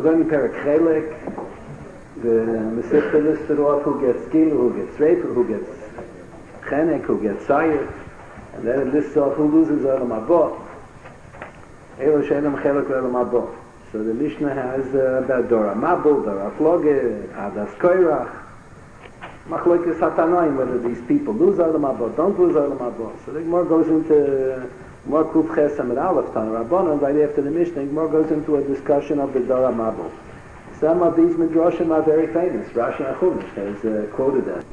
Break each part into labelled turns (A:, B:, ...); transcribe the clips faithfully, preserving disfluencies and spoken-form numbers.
A: going to Perek Chelek. The Masechta listed off who gets Gil, who gets Reifa, who gets Chenek, who gets Sayir, and then it lists off who loses Olam Haba. Elo She'enam Chelek Olam Haba. So the Mishnah has uh, about Dora Mabul, Dora Floge, Adas Koirach, Machlokes Hatanoim, whether these people lose Olam Haba, don't lose Olam Haba. So the Gemara goes into more Kuf Ches Amid Aleph Tan Rabbanon, right after the Mishnah, the Gemara goes into a discussion of the Dora Mabul. Some of these midrashim are very famous. Rashi Achumish has uh, quoted them.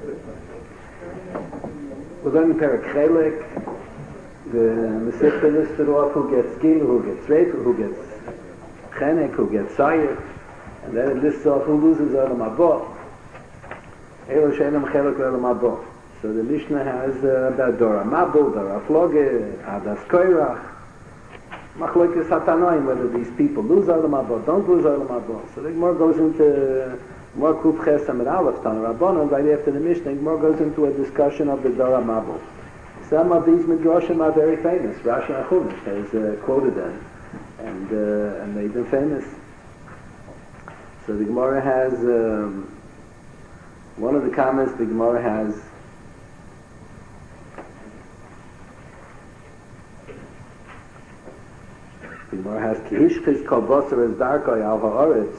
A: We're going to Perek Chelek. The Masechta listed off who gets Gil, who gets Reifa, who gets Chenek, who gets Sayir, and then it lists off who loses Olam Haba. Elo She'enam Chelek Olam Haba. So the Mishnah has uh, about Dora Mabul, Dora Floge, Adas Koirach, Machlokes Hatanoim, whether these people lose Olam Haba, don't lose Olam Haba. So the Gemara goes into more Kuf Ches Amid Aleph Tan Rabbanon, right after the Mishnah, the Gemara goes into a discussion of the Dora Mabul. Some of these midrashim are very famous. Rashi Achumish has uh, quoted them, and uh, and they've been famous. So the Gemara has um, one of the comments. The Gemara has. The Gemara has Kihishchis Kol Basar Es Darkoi Al Ha'aretz,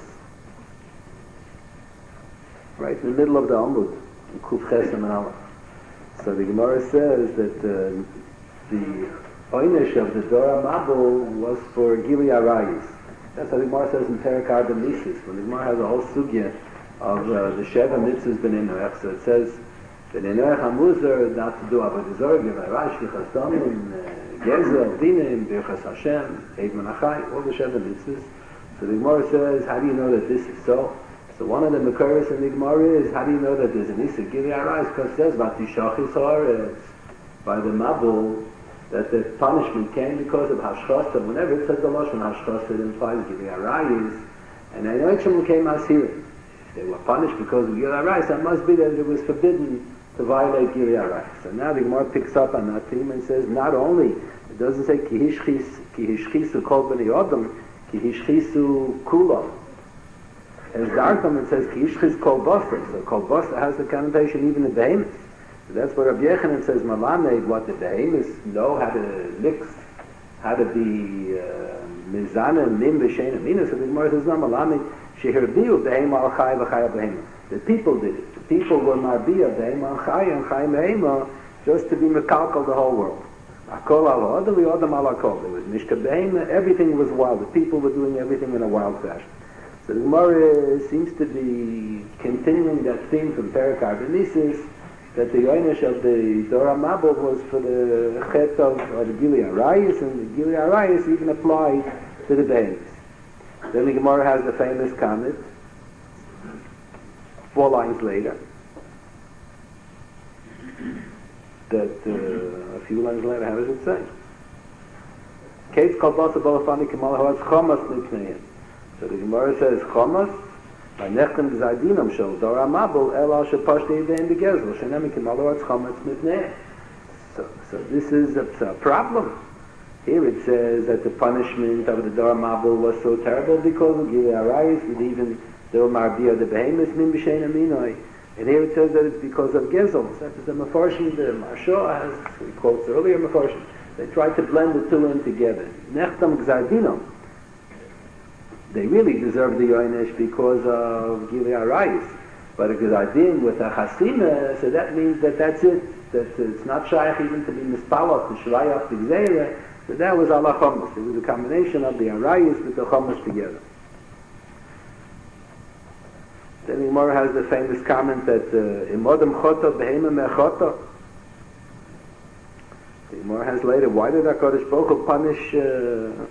A: right in the middle of the Amud, in Kuf Ches and Aleph. So the Gemara says that uh, the Oynish of the Dora Mabul was for Gili Arayis. That's how the Gemara says in Perek Arba Mises, when the Gemara has a whole sugya of uh, the Sheva Mitzvahs Ben Enoch. So it says Ben Enoch HaMuzar not to do Avodah Zarah, Gili Arayis, Shlichas Damim, Gezel, Dinim, Birchas Hashem, Eid Menachai, all the Sheva Mitzvahs. So the Gemara says, how do you know that this is so? So one of the Makaris in the Gemara is, how do you know that there's an Issa Gili Arayis? Because it says, Vatishachis Haaretz, by the Mabul, that the punishment came because of Hashchasa. Whenever it says the Lashon Hashchasa, it implies Gili Arayis. And I know it came as here. If they were punished because of Gili Arayis, that must be that it was forbidden to violate Gili Arayis. So now the Gemara picks up on that theme and says, not only, it doesn't say Kihishchisu Kol B'nei Adam, Kihishchisu Kulam. As Darkam it says Kihishchisu Kol Basar. So Kol Basar has the connotation even in behemoths. So that's what Rabbi Yechanan says, Malamed, what the behemoths know how to mix, how to be Mizana, Mim, B'Shein, Amina. So the Gemara says, no, Malamed, Shehirbiu, Behema, Al Chai, V'Chai, Behema. The people did it. The people were Marbiyah, Behema, Al Chai, and Chai, Behema, just to be Mekalkal the whole world. Akol al Adam, Adam al Akol. There was Mishka Behema, everything was wild. The people were doing everything in a wild fashion. So the Gemara seems to be continuing that theme from Perek Arba Mises, that the Yoinish of the Dora Mabul was for the Chet of or the Gili Arayis, and the Gili Arayis even applied to the Behemoths. Then the Gemara has the famous comment, four lines later, that uh, a few lines later, how does it say? Case called Basa Balafani Kamal Hawaz Chomas Nipneim. So the Gemara says Chomas, by Nechtem Gzadinam Shel Dora Mabul El Al Shepashti Yedein Begezel Shenem Kamal Hawaz Chomas Nipneim. So, so this is a, a problem. Here it says that the punishment of the Dora Mabul was so terrible because of Gili Arayis, and even the Marbiyah the Behemoths Min B'Shein Aminoi. And here it says that it's because of Gezel. So that is the Mefarshim, the Marsha has, he quotes earlier Mefarshim. They tried to blend the two in together. Nechtam Gzadinam. They really deserve the Yoinish because of Gili Arayis. But a Gzadin with a Hasima, so that means that that's it. That it's not shaykh even to be Mispalot, to Shvayach, to Gzeira. So that was Allah Chomas. It was a combination of the Arayis with the Chomas together. Then the Gemara has the famous comment that Imodem Chota Behema Mechota. The Gemara has later, why did HaKadosh Baruch Hu punish uh,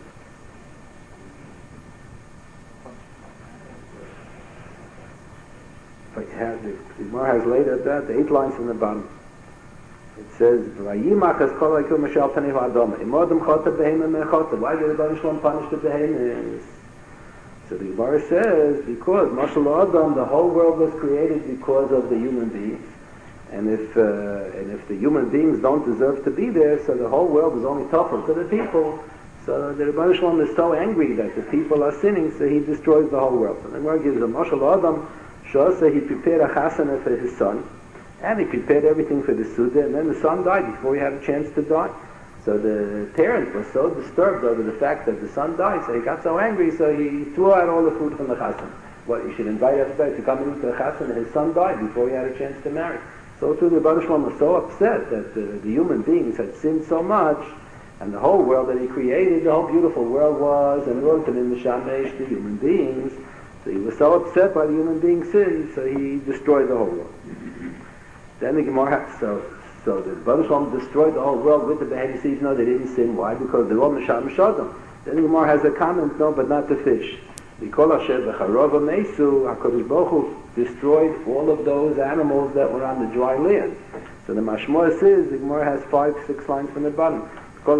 A: the Gemara has later that, the eight lines from the bottom. It says, Vayimach es kol ha'ikul mashal tanei ha'adam. Imodem chota behema mechota. Why did the Rebbeinu Shalom punish the behemoths? So the Gemara says, because Mashal Adam, the whole world was created because of the human beings. And if uh, and if the human beings don't deserve to be there, so the whole world is only tougher to the people. So the Rebbeinu Shalom is so angry that the people are sinning, so he destroys the whole world. So the Gemara gives a mashal Adam, Shosa, he prepared a chasana for his son, and he prepared everything for the Suda, and then the son died before he had a chance to die. So the parents were so disturbed over the fact that the son died, so he got so angry, so he threw out all the food from the chasana. What, you should invite everybody to come into the chasana, and his son died before he had a chance to marry. So too the Rebbeinu Shalom was so upset that the, the human beings had sinned so much, and the whole world that he created, the whole beautiful world was, and wrote to the Mishamesh, the human beings. So he was so upset by the human beings' sins, so he destroyed the whole world. Then the Gemara, so, so the Rebbeinu Shalom destroyed the whole world with the behemoths, even though they didn't sin. Why? Because they're all Mishamesh Adam. Then the Gemara has a comment, no, but not the fish. Because Hashem b'charova meisu, HaKadosh Baruch Hu destroyed all of those animals that were on the dry land. So the Mashmor says, the Gemara has five, six lines from the bottom. The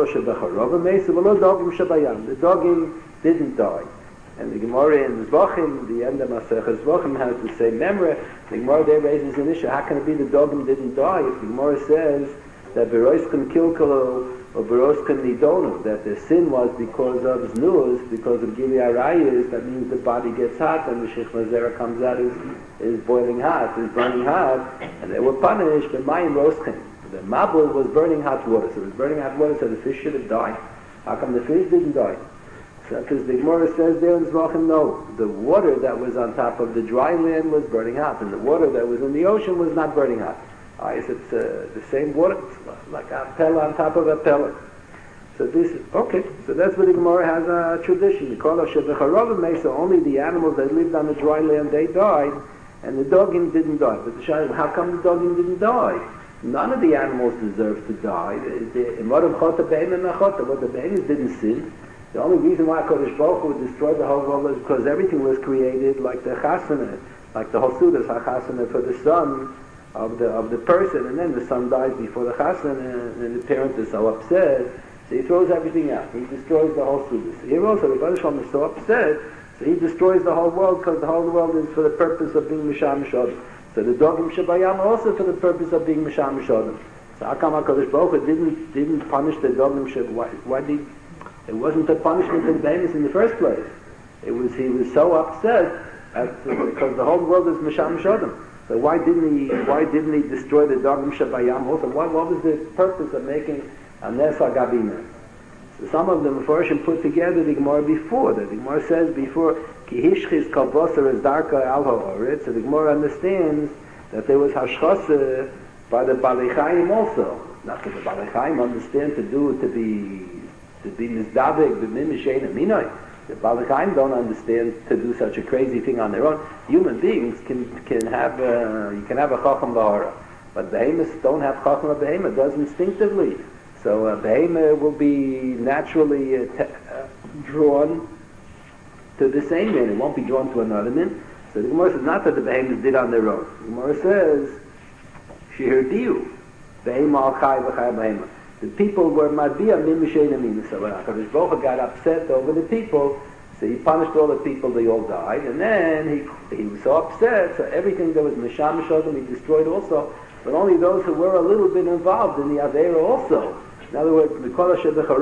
A: dogim didn't die. And the Gemara in Zvachim, the end of Masechah Zvachim, has the same memory. The Gemara there raises an issue. How can it be the dogim didn't die if the Gemara says that Beroiskan Kilkalo or Beroskan Nidonu, that the sin was because of Znuz, because of Gili Arayis, that means the body gets hot and the Shechma Zera comes out is, is boiling hot, is burning hot, and they were punished, but Mayim Roskin. The Mabul was burning hot water, so it was burning hot water, so the fish should have died. How come the fish didn't die? So, because the Gemara says there in Zvachim, no, the water that was on top of the dry land was burning hot, and the water that was in the ocean was not burning hot. I said it's uh, the same water, it's like a pella on top of a pella. So this, okay, so that's what the Gemara has a tradition. So only the animals that lived on the dry land, they died, and the dogim didn't die. But the Shai, how come the dogim didn't die? None of the animals deserve to die. What the behemoths didn't sin. The only reason why HaKadosh Baruch Hu destroyed the whole world was because everything was created like the chasana, like the whole sudas chasana for the son of the of the person, and then the son dies before the chasana, and, and the parents are so upset, so he throws everything out. He destroys the whole sudas. Here also, the Rebbeinu Shalom is so upset, so he destroys the whole world because the whole world is for the purpose of being Mishamish Adam. So the dogim Shabayam are also for the purpose of being Mishamish Adam. So how come HaKadosh Baruch Hu didn't didn't punish the dogim Shab? Why, why did it wasn't a punishment to the behemoths in the first place? It was he was so upset at, because the whole world is Mishamish Adam. So why didn't he why didn't he destroy the dogim Shabayam also? Why, what was the purpose of making a Nes HaGabina? So some of the Mefarshim put together the Gemara before that. The Gemara says before Ki hishchis kol basar es darka al ha'oretz. So the Gemara understands that there was hashchasa by the Balei Chaim also. Not that the Balei Chaim understand to do to be to be mizdabek b'mim shein aminoi. The Balei Chaim don't understand to do such a crazy thing on their own. Human beings can can have a, you can have a chacham lahara, but behemoths don't have chacham. A behemoth does instinctively. So a behemoth will be naturally uh, te- uh, drawn to the same man. It won't be drawn to another man. So the Gemara says not that the behemoths did on their own. The Gemara says, Shehir diu, behemoth al chai v'chai behemoth. The people were madbiya mim mishein amin. So when HaKadosh Baruch Hu got upset over the people, so he punished all the people, they all died, and then he he was so upset, so everything that was mishamish Adam he destroyed also, but only those who were a little bit involved in the Aveira also. In other words, because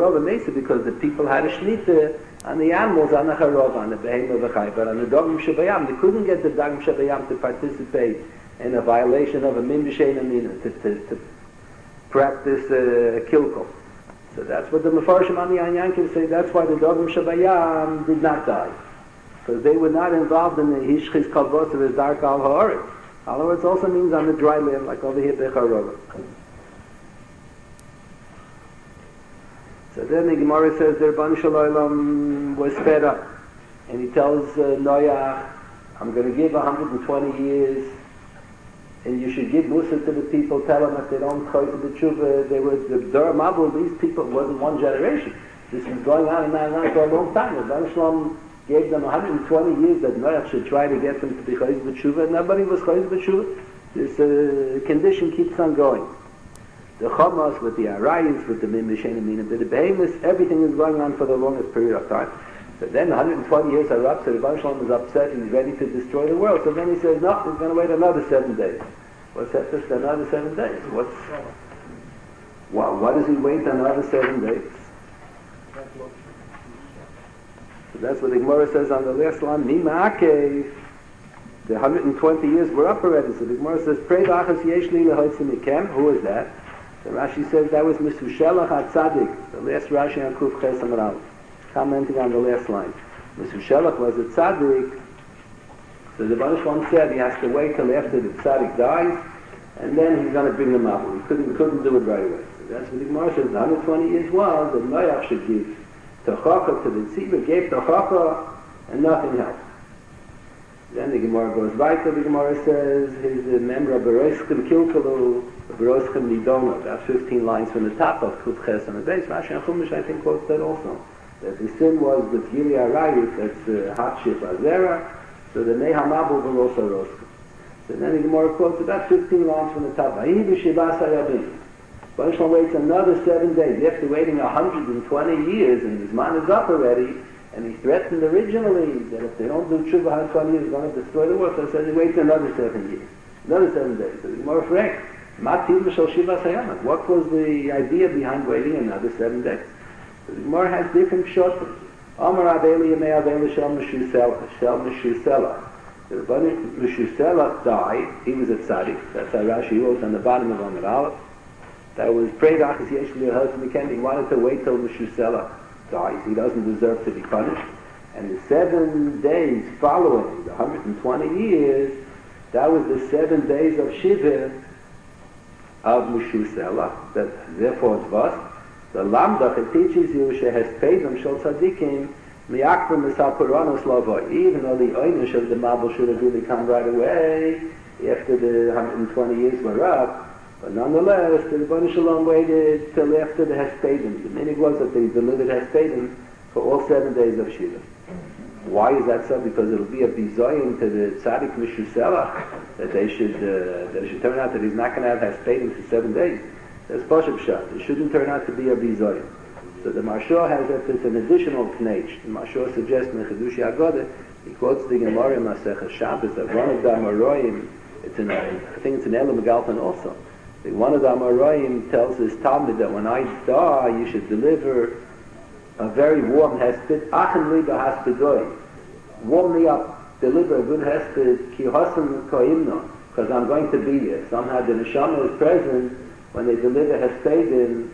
A: the people had a shnita on the animals, on the charov, on the behemoth of the but on the dogim shabayam, they couldn't get the dogim shabayam to participate in a violation of a min b'shein amina, to, to, to practice uh, kilkel. So that's what the Mefarshim on the Anyankim say, that's why the dogim shabayam did not die. Because they were not involved in the hishchis kol basar es darka al ha'oretz. In other words, also means on the dry land, like over here, becharov. So then the Gemara says the Rebbeinu Shalom was fed up, and he tells uh, Noach, I'm going to give one hundred twenty years, and you should give Musa to the people, tell them if they don't chayz the tshuva, they were the Dor Mabul, these people, it wasn't one generation. This was going on and on and on for a long time. The Rebbeinu Shalom gave them one hundred twenty years that Noach should try to get them to be chayz the tshuva, and nobody was chayz the tshuva. This uh, condition keeps on going. The Chamas, with the Arayis, with the Mimishen Aminim, the Behemoths, everything is going on for the longest period of time. So then one hundred twenty years are up, so the Rebbeinu Shalom is upset and he's ready to destroy the world. So then he says, no, he's going to wait another seven days. What's that? Just another seven days. What's... Well, why does he wait another seven days? So that's what the Gemara says on the last line, Mima'akev. The one hundred twenty years were up already. So the Gemara says, Prei b'achas yesh li lehoitzim mikem. Who is that? So Rashi says that was Mesushelach HaTzadik, the last Rashi on Kuf Ches Amar Aleph, commenting on the last line. Mesushelach was a tzaddik. So the Baruch Shalom said he has to wait till after the tzaddik dies, and then he's going to bring them up. He couldn't, couldn't do it right away. So that's what the Gemara says. one hundred twenty years was that Noach should give Tochacha to the tzibur, gave Tochacha, and nothing helped. Then the Gemara goes right to the Gemara says he's a member of Beroischem Kilkalu, Beroischem Nidona, about fifteen lines from the top of Kuf Ches on the base. Rashi and Chumash I think quotes that also. That the sin was the Gili Arayit, that's uh, Hatshif Azera, so the Neha Mabul Berosa Roska. So then the Gemara quotes about fifteen lines from the top. Vahi b'shivas hayabim. Baruch Shalom waits another seven days. After waiting one hundred twenty years, and his man is up already, and he threatened originally that if they don't do tshuva one hundred twenty years, he's going to destroy the world. So says he waits another seven years, another seven days. So the Gemara correct. Matil b'shal shivas hayamim. What was the idea behind waiting another seven days? So the Gemara has different shotim. Amar Abeli Yemei Abeli Shel Meshusela. Shel Meshusela. The Rebbeinu Meshusela died. He was a tzaddik. That's how Rashi wrote on the bottom of Amar Aleph. That was prayed achas yesh li lehoitzim mikem. He wanted to wait till Meshusela dies. He doesn't deserve to be punished. And the seven days following the one hundred twenty years, that was the seven days of Shiva of Meshusela. That therefore it's vast. The Lamdach, it teaches you shehespedum shel tzadikim miyakvim misapuranos lavo. Even though the oynish of the Mabul should have really come right away after the one hundred twenty years were up, but nonetheless, the Rebbeinu Shalom waited till after the Hespedim. The meaning was that they delivered Hespedim for all seven days of Shiva. Why is that so? Because it'll be a bizoyin to the Tzadik Meshusela that they should uh, that it should turn out that he's not going to have Hespedim for seven days. That's Pashup Pshat. It shouldn't turn out to be a bizoyin. So the Marshal has that it's an additional knech. The Marshal suggests in the Chedushi Agoda, he quotes the Gemara in Masechah Shabbos that one of the Amoraim, it's in, I think it's in Elam Megalpan also. One of the Amoraim tells his Talmud that when I die, you should deliver a very warm hesped. Achen li b'haspedoi. Warm me up. Deliver a good hesped. Ki hosan koimno. Because I'm going to be here. Somehow the neshama is present when they deliver hespedim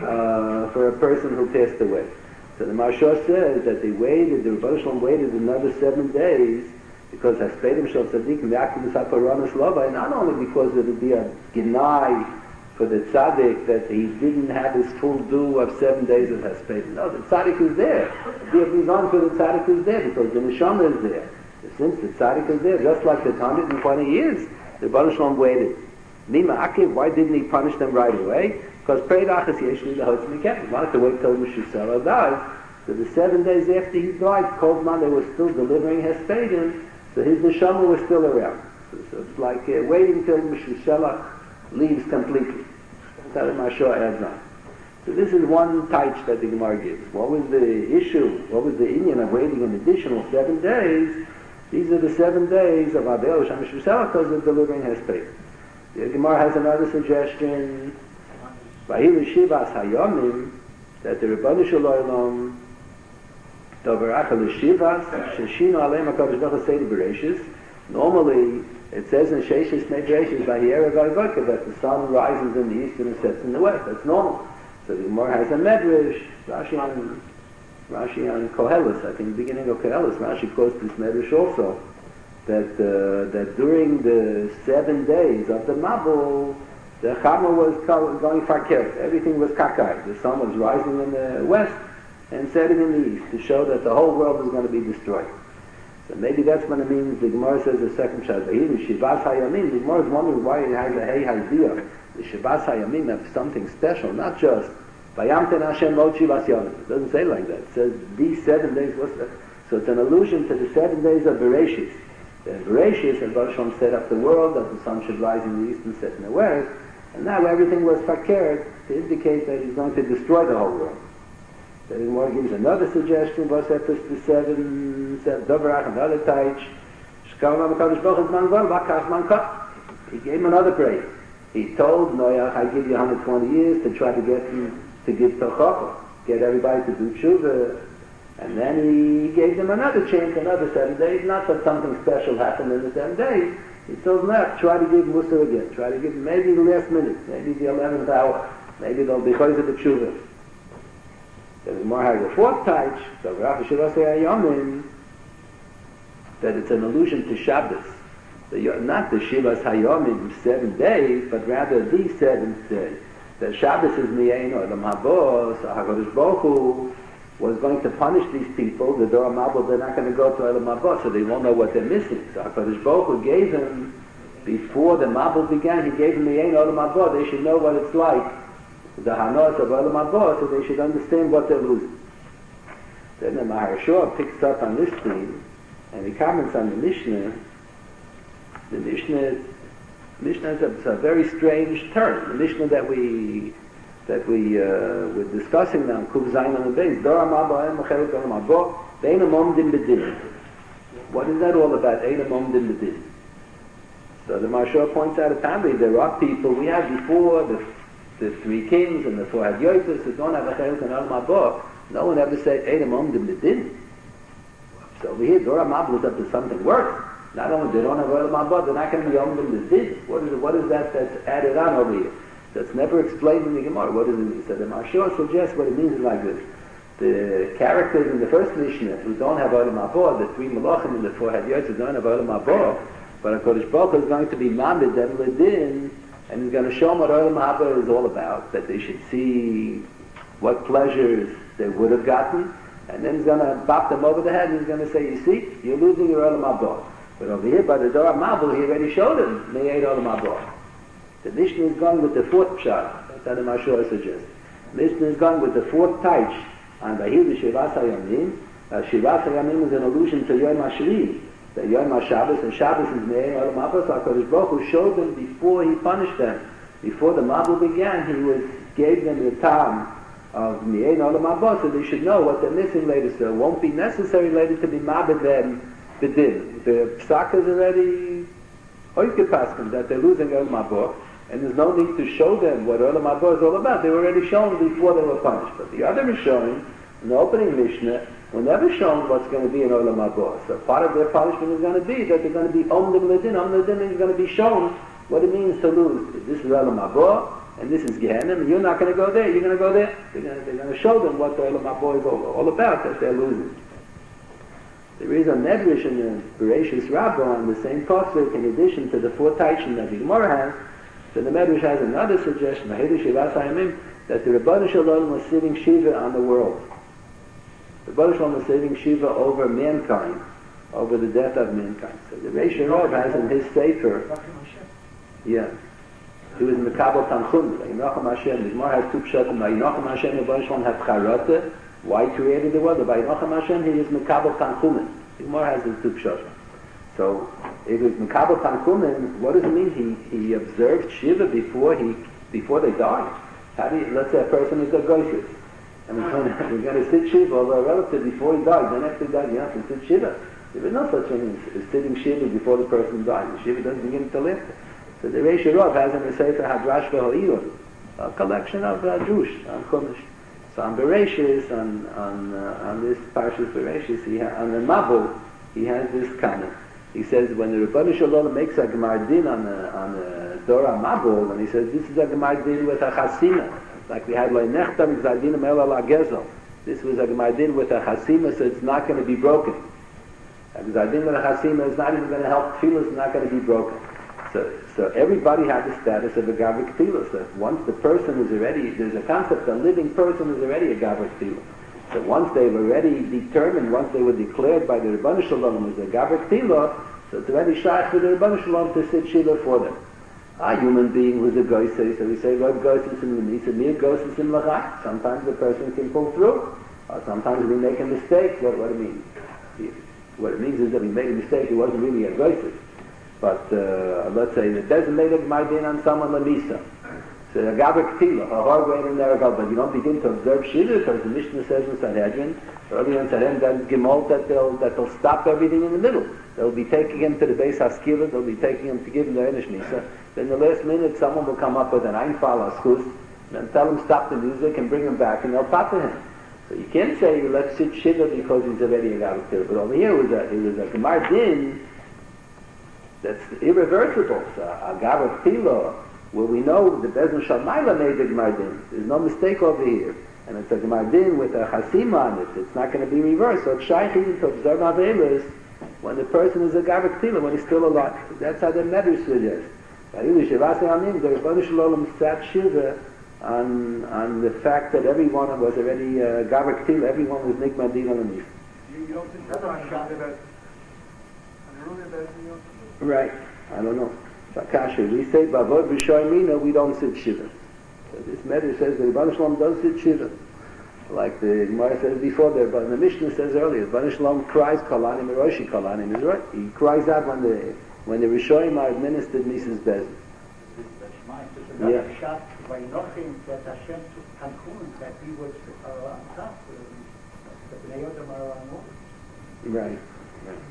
A: uh, for a person who passed away. So the Marshal says that they waited, the Rebbeinu Shalom waited another seven days because hespedim shel tzaddik me'akim misaparonos lova, not only because it would be a ginai for the tzaddik that he didn't have his full due of seven days of hespedim. No, the tzaddik is there. The abizon for the tzaddik is there because the neshama is there. Since the tzaddik is there, just like the one hundred twenty years, the Rebbeinu Shalom waited. Nima Akiv, why didn't he punish them right away? Because prayed achas yesh li lehoitzim mikem. He wanted to wait till Meshusela dies. So the seven days after he died, Kol Zman, they were still delivering hespedim, so his neshama was still around. So, so it's like uh, waiting till Meshusela leaves completely. That's how the Marshal adds on. So this is one taich that the Gemara gives. What was the issue? What was the inyan of waiting an additional seven days? These are the seven days of Abel Sham Meshusela because they're delivering hespedim. The Gemara has another suggestion. Vahilu Shivas Hayomim, that the Rebbeinu Shalom Doverach al Shivas Sheshino Aleim HaKadosh Baruch Hu Seder Bereshis. Normally, it says in Sheshis Mei Bereshis Vayera Vayvoka that the sun rises in the east and it sets in the west. That's normal. So the Gemara has a Medrash, Rashi on Rashi on Koheles. I think the beginning of Koheles, Rashi quotes this Medrash also. That uh, that during the seven days of the Mabul, the Chama was going fakir. Everything was kakai. The sun was rising in the west and setting in the east to show that the whole world was going to be destroyed. So maybe that's what it means. The Gemara says the second shad. The Shivas Hayamim. The Gemara is wondering why it has a hey idea. The Shivas Hayamim have something special, not just Vayamten Hashem Mod Shivas Yamim. It doesn't say like that. It says these seven days. What's that? So it's an allusion to the seven days of Bereshis. The Bereshis, and Baruch Shalom set up the world, that the sun should rise in the east and set in the west, and now everything was fakir to indicate that he's going to destroy the whole world. The Gemara gives another suggestion, was that the seven, Doverach, another taich, Shkavam HaKadosh Baruch Hu Zman Gol, Vakash Man Kach. He gave him another praise. He told Noach, I give you one hundred twenty years to try to get him to give Tochacha, get everybody to do tshuva, And then he gave them another chance, another seven days. Not that something special happened in the seven days. He told them that, try to give Musa again. Try to give maybe the last minute, maybe the eleventh hour. Maybe they'll be chayzer the tshuva. There's more high the fourth taich, so Rav Shirasei Hayomim, that it's an allusion to Shabbos. The, not the Shivas Hayomim, seven days, but rather the seventh day. The Shabbos is Mi'ein Olam Haba, so HaKadosh Baruch Hu was going to punish these people. The Dor HaMabul, they're not going to go to Olam Haba, so they won't know what they're missing. So HaKadosh Baruch Hu gave them, before the Mabul began, he gave them Mi'ein Olam Haba. They should know what it's like, the Hanos of Olam Haba, so they should understand what they're losing. Then the Maharshah picks up on this theme, and he comments on the Mishnah. The Mishnah, Mishnah is a, it's a very strange term. The Mishnah that we that we uh, were discussing now, Kuv Zayin on the base, Dor HaMabul Ein Mechelet Olam Haba, Ve'ein Omdim B'din. What is that all about? Ein Omdim B'din. So the Maharshah points out apparently there are people we had before the the three kings and the four had Yoitus who don't have a Chelet and Olam Haba. No one ever said Ein Omdim B'din. So over here, Dor HaMabul is up to something worse. Not only they don't have Olam Haba, they're not going to be Omdim B'din. What is it? What is that that's added on over here? That's never explained in the Gemara. What does it mean? So the Maharshah suggests what it means is like this. The characters in the first Mishnah who don't have Olam Haba, the three Malachim and the four had Yoitus who don't have Olam Haba, but HaKadosh Baruch Hu is going to be Mamid them L'din, and he's going to show them what Olam Haba is all about, that they should see what pleasures they would have gotten, and then he's going to bop them over the head, and he's going to say, you see, you're losing your Olam Haba. But over here, by the Dor HaMabul, he already showed them, Me'ed Olam Haba. The Mishnah is going with the fourth pshat, that's how the Maharshah suggests. The Mishnah is going with the fourth taich, on Vahil Shivas HaYomim. Uh, Shivas HaYomim is an allusion to Yom HaShvi, the Yom HaShabbos, and Shabbos is Me'ed Olam Haba, so HaKadosh Baruch Hu showed them before he punished them. Before the Mabul began, he was gave them the time of Me'ed Olam Haba, so they should know what they're missing later, so it won't be necessary later to be Mabed them B'din. The psak is already oikepaskin, that they're losing Olam Haba, and there's no need to show them what Olam Haba is all about. They were already shown before they were punished. But the other is showing, in the opening Mishnah, were never shown what's going to be in Olam Haba. So part of their punishment is going to be that they're going to be Omdim L'din. Omdim L'din is going to be shown what it means to lose. This is Olam Haba, and this is Gehenna, and you're not going to go there, you're going to go there. They're going to, they're going to show them what the Olam Haba is all, all about, that they're losing. There is a medrash in the Bereshis Rabbah on the same pasuk, in addition to the four taichim that the Gemara has. So the medrash has another suggestion, that the Rebbeinu Shalom was sitting Shiva on the world. The Rebbeinu Shalom was sitting Shiva over mankind, over the death of mankind. So the Reish Rav has in his Sefer, yeah, he was in the Kabbalah Tanchum, Yinochem Hashem. The Gemara has two pshatim, Yinochem Hashem, the Rebbeinu Shalom had Charata. Why created the world? The Vayinochem Hashem, he was Mekabel Tanchumen. The Gemara has his two pshatim. So, if it was Mekabel Tanchumen, what does it mean? He he observed Shiva before he before they died. How do you, let's say a person is a goysis, and we're going, to, we're going to sit Shiva over a relative before he died. Then after he died, you have to sit Shiva. There is no such thing as, as sitting Shiva before the person died. The Shiva doesn't begin until after. So the Reish Rav has in the Sefer Hadrash V'Ha'iyun, a collection of uh, Drush on Chumash. So on Bereshis, on on uh, on this Parshas Bereshis, he ha- on the Mabul, he has this comment. He says when the Rebbeinu Shalom makes a Gemar Din on the on the Dor HaMabul, and he says this is a Gemar Din with a Chasima, like we had Loinechtam Gzadin El Al Gezel. This was a Gemar Din with a Chasima, so it's not going to be broken. A Gzadin with a Chasima is not even going to help Tefillah; it's not going to be broken. So, so everybody had the status of a Gavrik Tefillah. So once the person is already, there's a concept, a living person is already a Gavrik Tefillah. So once they've already determined, once they were declared by the Rebbeinu Shalom as a Gavrik Tefillah, so it's already shaykh for the Rebbeinu Shalom to sit Shiva for them. A human being who's a Goyse, so we say, Lord Goyses in the Nisa, Mir Goyses in Lachak. Sometimes the person can pull through, or sometimes we make a mistake. What, what it means? What it means is that we made a mistake, it wasn't really a Goyse. But uh, let's say the designated might be on someone Lamisa. So a Gavrik Tefillah, a hard way in there, but you don't begin to observe Shiva because the Mishnah says in Sanhedrin, early in Sanhedrin, that Gemol, that they'll, that they'll stop everything in the middle. They'll be taking him to the base Haskila, they'll be taking him to give him the Einish Misa. Then the last minute someone will come up with an Einfall Aschus, and tell him stop the music and bring him back and they'll pop him. So you can't say you left sit shiva because he's already a gavak tila. But over here it was a, it was a gemar din that's irreversible. So a gavak tila, where we know the Bezdin Shalmaila made the gemar din. There's no mistake over here. And it's a gemar din with a chasima on it. It's not going to be reversed. So it's shaykh even to observe avelis when the person is a gavak tila, when he's still alive. That's how the Medrash suggests. The Rebbeinu Shalom sat shiva on on the fact that everyone was already uh, gavak tila, everyone was nikma din on the
B: You, you don't think that's on the best.
A: Right. I don't know. Sakasha. We say bavod b'shoymina, we don't sit shiva. So this Medrash says the Rebbeinu Shalom does sit shiva. Like the Gemara says before there, but the Mishnah says earlier, the Rebbeinu Shalom cries kalanim eroshi kalanim is right. He cries out when the when the Rishoyim are administered Mises Bezdin.
C: Yeah. Shot by nothing that Hashem took Cancun, that he was on top, the Bnei Yodam are on over.
A: Right. Right.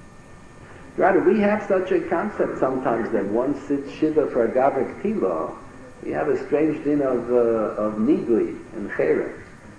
A: Rather, we have such a concept sometimes that one sits shiva for a gavak tila. We have a strange din of uh, of nidui and cherem.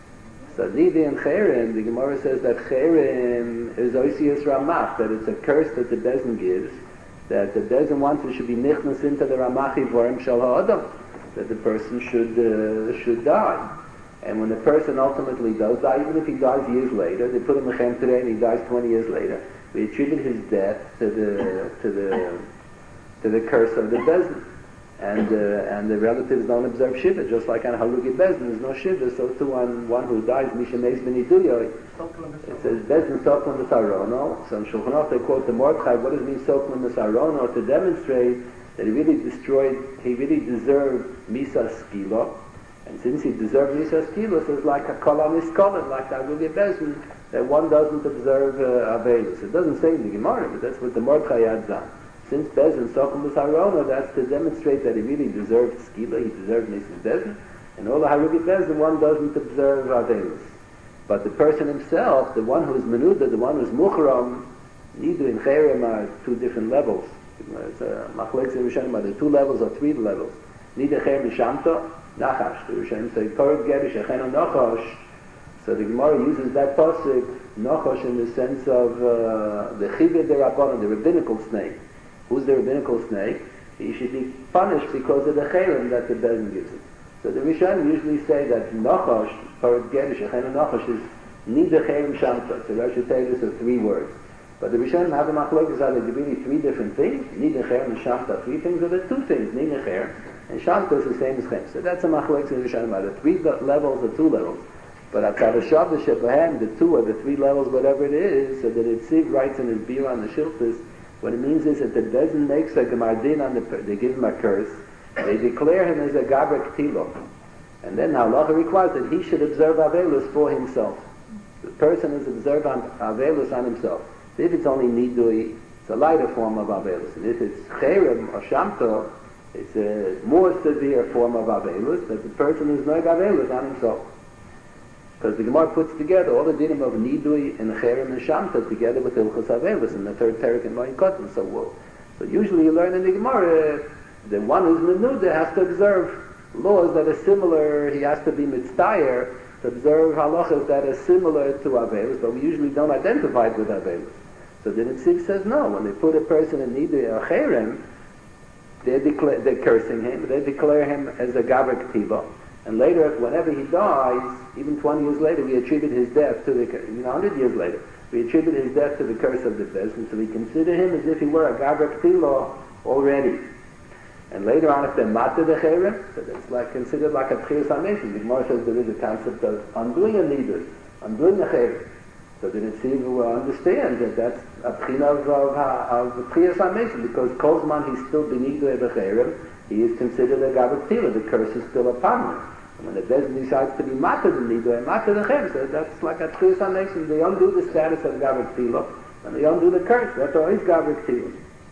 A: So nidui and cherem, the Gemara says that cherem is oisius ramach, that it's a curse that the Bezdin gives, that the Bezdin wants it should be nichnas into the ramachi vorim shel ha'adam, that the person should uh, should die. And when the person ultimately does die, even if he dies years later, they put him in Chem today and he dies twenty years later, we attribute his death to the to the to the curse of the Bezdin. And uh, and the relatives don't observe shiva, just like on Halugi Bezdin there's no shiva, so too on one who dies, Misha Meis Beniduyo, it says Bezdin Soklam Misarono. So in Shulchan Aruch they quote the Mordechai, what does it mean Soklam Misarono? To demonstrate that he really destroyed, he really deserved Misa Skila. And since he deserved Misa Skila, so it's like a Kolam Iskolim, like the Halugi Bezdin, that one doesn't observe uh, Avelis. It doesn't say in the Gemara, but that's what the Mordechai adds on. Since Bezdin Sokam B'Sarona, that's to demonstrate that he really deserved Skila, he deserved Mises Bezdin, and all the Harugi Bezdin, one doesn't observe Avelis. But the person himself, the one who's Menuda, the one who's Muchram, Nidu and Cherem are two different levels. It's a Machlekes Rishonim are the two levels or three levels. Nidu Cherem Shamta, Nachash. The Rishonim say, Korov Gerish Echena Nachash. So the Gemara uses that pasuk, Nachash, in the sense of uh, the Chivya Derabbanan, the rabbinical snake. Who's the rabbinical snake? He should be punished because of the cherem that the Bezdin gives him. So the Rishonim usually say that Nachash, Parat Gerish, Echena Nachash is Nida Cherem Shamta. So Rashi Tevis are three words. But the Rishonim have a machlokes are there really three different things. Nida Cherem and Shamta, three things, or the two things, Nida Cherem, and Shamta is the same as Cherem. So that's a machlokes in the Rishonim are the three levels or two levels. But Akav Shavda Shebahem, the two or the three levels, whatever it is, so that Itziv writes in his Bira on the Shilchus, what it means is that the Bezdin makes a Gemardin on the, they give him a curse, they declare him as a Gabrak Tilo. And then halacha requires that he should observe Avelus for himself. The person is observed on Avelus on himself. If it's only Nidui, it's a lighter form of Avelus. And if it's Cherem or Shamto, it's a more severe form of Avelus, that the person is Noeg Avelus on himself. Because the Gemara puts together all the dinim of Nidui and Cherem and Shamta together with Ilchus Avelus in the third Perek in Moed Katan. So, well, so usually you learn in the Gemara, the one who's Menuda has to observe laws that are similar, he has to be Mitzdayer to observe halachas that are similar to Avelus, but we usually don't identify it with Avelus. So the Nitziv says no, when they put a person in Nidui or Cherem, they're, decla- they're cursing him, they declare him as a Gabrak Tiva. And later, whenever he dies, even twenty years later, we attribute his death to the, you know, one hundred years later, we attribute his death to the curse of the Bezdin, so we consider him as if he were a Gabrak Tilo already. And later on, if they're Mata the Cherem, so that's like considered like a Tchias HaMesim. The Gemara says there is a concept of undoing a Nidus, undoing a Cherem. So the Nitziv will understand that that's a Pchina of, of, of Tchias HaMesim, because Kozman he's still B'Nidui B'Cherem, he is considered a Gabrak Tilo, the curse is still upon him. And when the Bezdin decides to be Mata the Nidui, Mata the Cherem, so that's like a Tchias HaMesim. They undo the status of Gabrak Tilo, and they undo the curse. That's always Gabrak Tilo.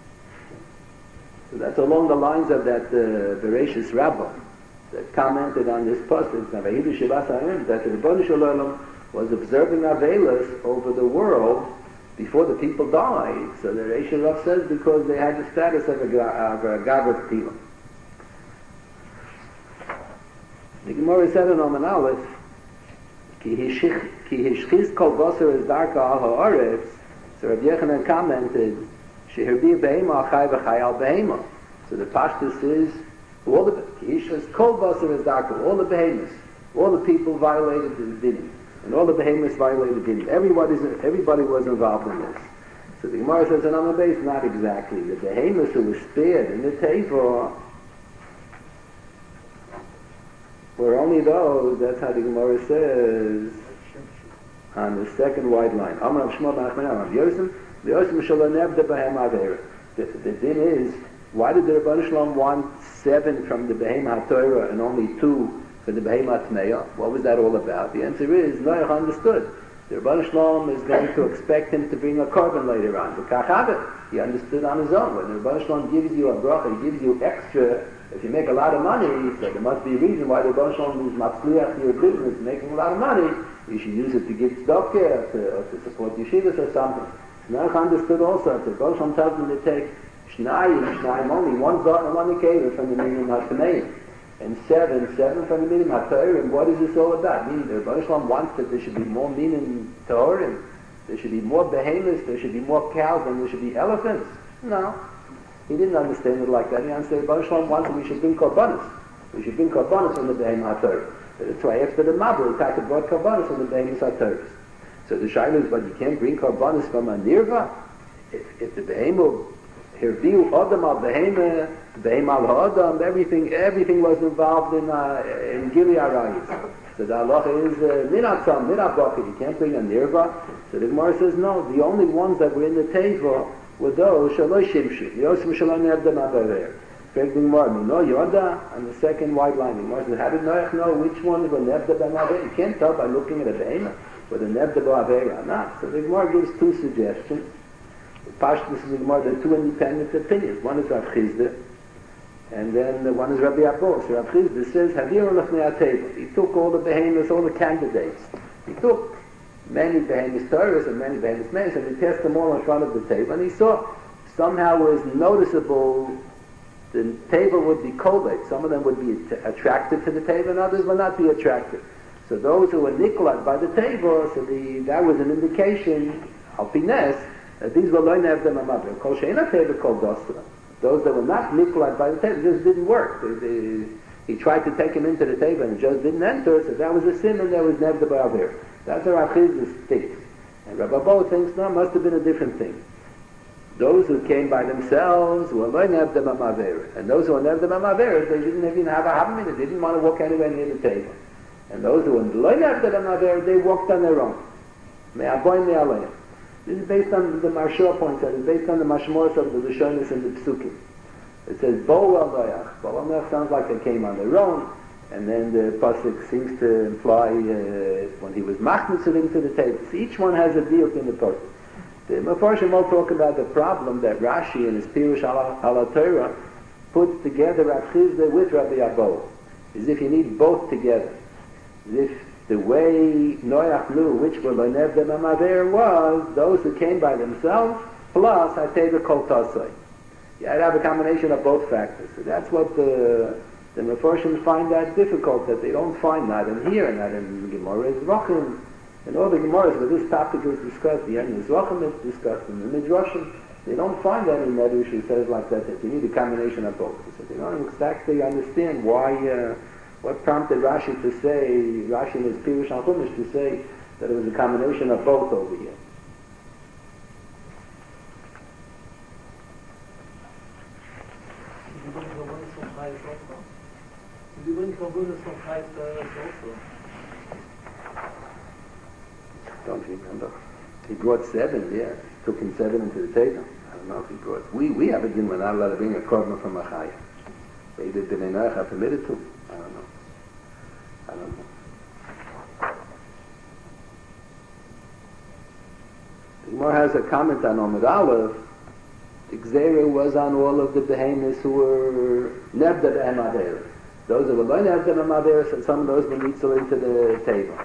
A: So that's along the lines of that uh, Bereshis Rabbah that commented on this pasuk that the Rebbeinu Shalom was observing Avelis over the world before the people died. So the Reish Rav says because they had the status of a, of a Gabrak Tilo. The Gemara said in Oman Aleph, Ki hishchiz kol basar is darka al ha'aretz. So Rabbi Yechanan commented, Shehirbi behema achai v'chai al behema. So the pashtus is, all the ki hishchiz kol basar is darka, all the behemoths, all the people violated the din, and all the behemoths violated the din. Everybody, everybody was involved in this. So the Gemara says in Amar Beis, not exactly. The behemoths who were spared in the Teva were only those, that's how the Gemara says, on the second white line. Amar Shmuel Nachman Amar Yosem, the Yosem Shalom Nevda Behem Avera. The the din is, why did the Rebbeinu Shalom want seven from the Behem HaTorah and only two for the Behem HaTmeya? What was that all about? The answer is, Noach understood. The Rebbeinu Shalom is going to expect him to bring a carbon later on. The Kachavit, he understood on his own. When the Rebbeinu Shalom gives you a bracha, he gives you extra. If you make a lot of money, he said, there must be a reason why the Rebbeinu Shalom is matzliach your business, making a lot of money. You should use it to give tzedakah, to, or to support yeshivas or something. Noach understood also. The Rebbeinu Shalom tells him to take shnayim, shnayim only, one zot and one ikeva from the minimum ha'tameim. And seven, seven from the minimum ha'torah. And what is this all about? Meaning the Rebbeinu Shalom wants that there should be more meaning tohorim. There should be more behemoths, there should be more cows, and there should be elephants. No. He didn't understand it like that. He understood the Rebbeinu Shalom wanted we should bring korbanos. We should bring korbanos from the behemoth ha'torah. That's why after the Mabul, Taka brought korbanos from the behemoth ha'torah. So the shaila is, but you can't bring korbanos from a nirva? If, if the behemoth Hirviu Adam al Behema, Behem al Ha'adam, everything, everything was involved in, uh, in Gili Arayis. So the halacha is, Minat Sam, Minat Baka, you can't bring a Nirva. So the Gemara says, no, the only ones that were in the Teva were those, Shaloi Shimshi, Yosem Shaloi Nevdam Abaver. Frank the Gemara, no Yoda, and the second white line. The Gemara says, how did Noach know which ones were Nevdam Abaver? You can't tell by looking at a Behema, whether Nevdam Abaver or not. So the Gemara gives two suggestions. Pashtus is the Gemara, there are two independent opinions. One is Rav Chizda, and then the one is Rabbi Abba. So Rav Chizda says, Havir Lefnei HaTeva. He took all the behemoths, all the candidates. He took many behemoths Torahs and many behemoths men, and he passed them all in front of the table. And he saw somehow was noticeable the table would be collate. Some of them would be att- attracted to the table, and others would not be attracted. So those who were nikolad by the table, so the, that was an indication, Alpines, that these were loy nevdem amaber. Kol she'ena teva kol dostra. Those that were not nikolad by the table, just didn't work. They, they, he tried to take him into the table and just didn't enter, so that was a sin and there was nevdem amaber. That's how Rav Chizda thinks. And Rabbi Bo thinks, no, it must have been a different thing. Those who came by themselves were loy nevdem amaber. And those who were nevdem amaber, they didn't even have a havamina. They didn't want to walk anywhere near the table. And those who were loy nevdem amaber, they walked on their own. Me'aboy me'aleim. This is based on the Marshal points out. It's based on the Mashmos of the Rishonis and the Psukim. It says Bo al Noach. Bo al Noach sounds like they came on their own, and then the pasuk seems to imply uh, when he was machnitzim to the table. So each one has a diuk in the pasuk. The Mefarshim all talk about the problem that Rashi in his Pirush al Torah puts together Rav Chizda with Rabbi Abba. As if you need both together. As if the way Noach knew which were Lonev dem Amaver was those who came by themselves, plus Hateva Kol Tasai. You had to have a combination of both factors. So that's what the the Mefarshim find that difficult, that they don't find that in here, and that in Gemara Zvachim, and all the Gemaras where this topic is discussed, the end of Zvachim is discussed in the Midrashim. They don't find any Medrash who says like that, that you need a combination of both. So they don't exactly understand why uh, what prompted Rashi to say, Rashi in his Pirush al Chumash to say that it was a combination of both over here.
D: Did you bring Korbanos from Chayes also?
A: Don't remember. He brought seven, yeah. Took him seven into the table. I don't know if he brought. We we have a din we're not allowed to bring a korban from a chaya. They did the Bnei are permitted to. I don't know. I don't know. The Gemara has a comment on Omid Aleph. The Gzera was on all of the behemoths who were Nevda Be'emaderes. Those that were going to have them Be'emaderes, and some of those were Nitzel into the table.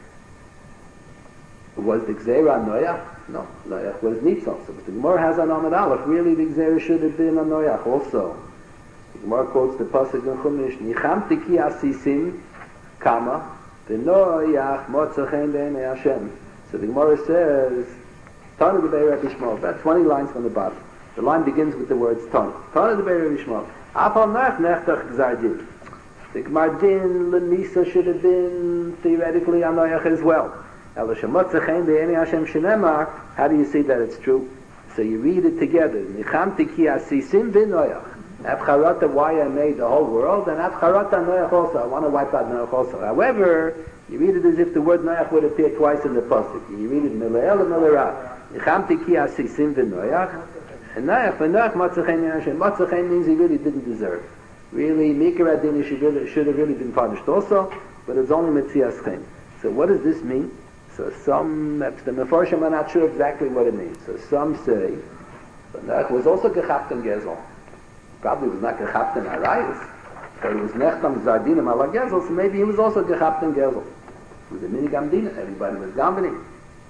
A: Was the Gzera on Noach? No, Noach was Nitzel. So the Gemara has on Omid Aleph. Really, the Gzera should have been on Noach also. The Gemara quotes the pasuk in Chumash, Nichamti ki asisim kama V'noyach motzachein b'enei Hashem. So the Gemara says, Tana d'bei Rabbi Shmuel, about twenty lines from the bottom. The line begins with the words Tana. Tana d'bei Rabbi Shmuel. Apal nach nechtach gzar din. The Gemar din l'nisa should have been theoretically anoyach as well. El shemotzachein b'enei Hashem shenemar. How do you see that it's true? So you read it together. Nichamti ki asisim v'noyach. Avcharata, why I made the whole world, and Avcharata Noach also. I want to wipe out Noach also. However, you read it as if the word Noach would appear twice in the pasuk. You read it Mila'el and Mila'ra. Nichamti ki asisim v'noach. And Noach, v'noach matzachein Hashem. Matzachein means he really didn't deserve. Really, Mikra Adin should, really, should have really been punished also, but it's only Metzias Chen. So what does this mean? So some, the Mefarshim are not sure exactly what it means. So some say, but Noach was also gechapt in Gezel. Probably was not gechapt in Arayis, but it was nechtam zardinim ala Gezel, so maybe he was also gechapt in Gezel. It was a mini gamdina, everybody was gambening.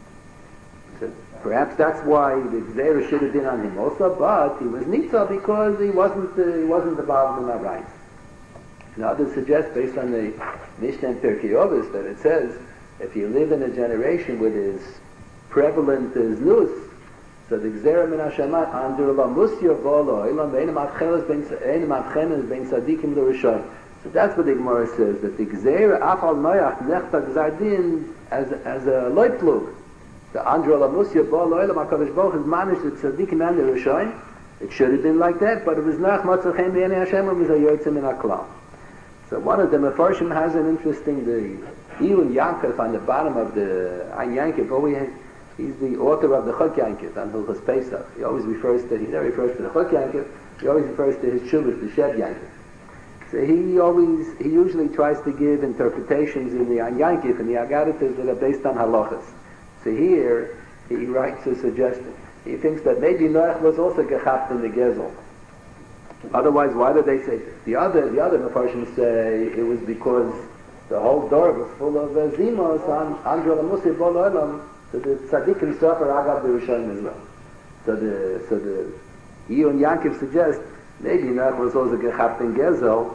A: So perhaps that's why the Gzeira should have been on him also, but he was nitza because he wasn't uh, he wasn't involved in Arayis. Now others suggest, based on the Mishnah and Pirkei Avos, that it says if you live in a generation with as prevalent as Nus, so the Gzeira min Hashemat under Allah Musya V'Olo Ilam Ve'enim Avchenes Bein Avchenes Bein Sadikim L'Rishon. So that's what the Gemara says, that the Gzeira Afal Noach Nechta Gzardin as as a loiplug. The under Allah Musya V'Olo Ilam HaKadosh Baruch is managed at Sadikim and L'Rishon. It should have been like that, but it was Noach Matzachein B'Enei Hashem, it was a Yotzim min HaKlal. So one of the Mefarshim has an interesting, the Iyun Yankov on the bottom of the Ein Yankov, oh, we have, he's the author of the Chok Yankov on Hilchos Pesach. He always refers to, he never refers to the Chok Yankov, he always refers to his Shuvas, the Shed Yankov. So he always, he usually tries to give interpretations in the Ein Yankov and the Agaritas that are based on halachas. So here, he writes a suggestion. He thinks that maybe Noach was also gechapt in the Gezel. Otherwise, why did they say, the other, the other Mefarshim say it was because the whole door was full of uh, zimos on Andra Lamusi Bol Olam. So the tzaddikim suffer agav the Rishon as well. So the so the Iyun Yankov suggests maybe Noach was also gechapt in Gezel,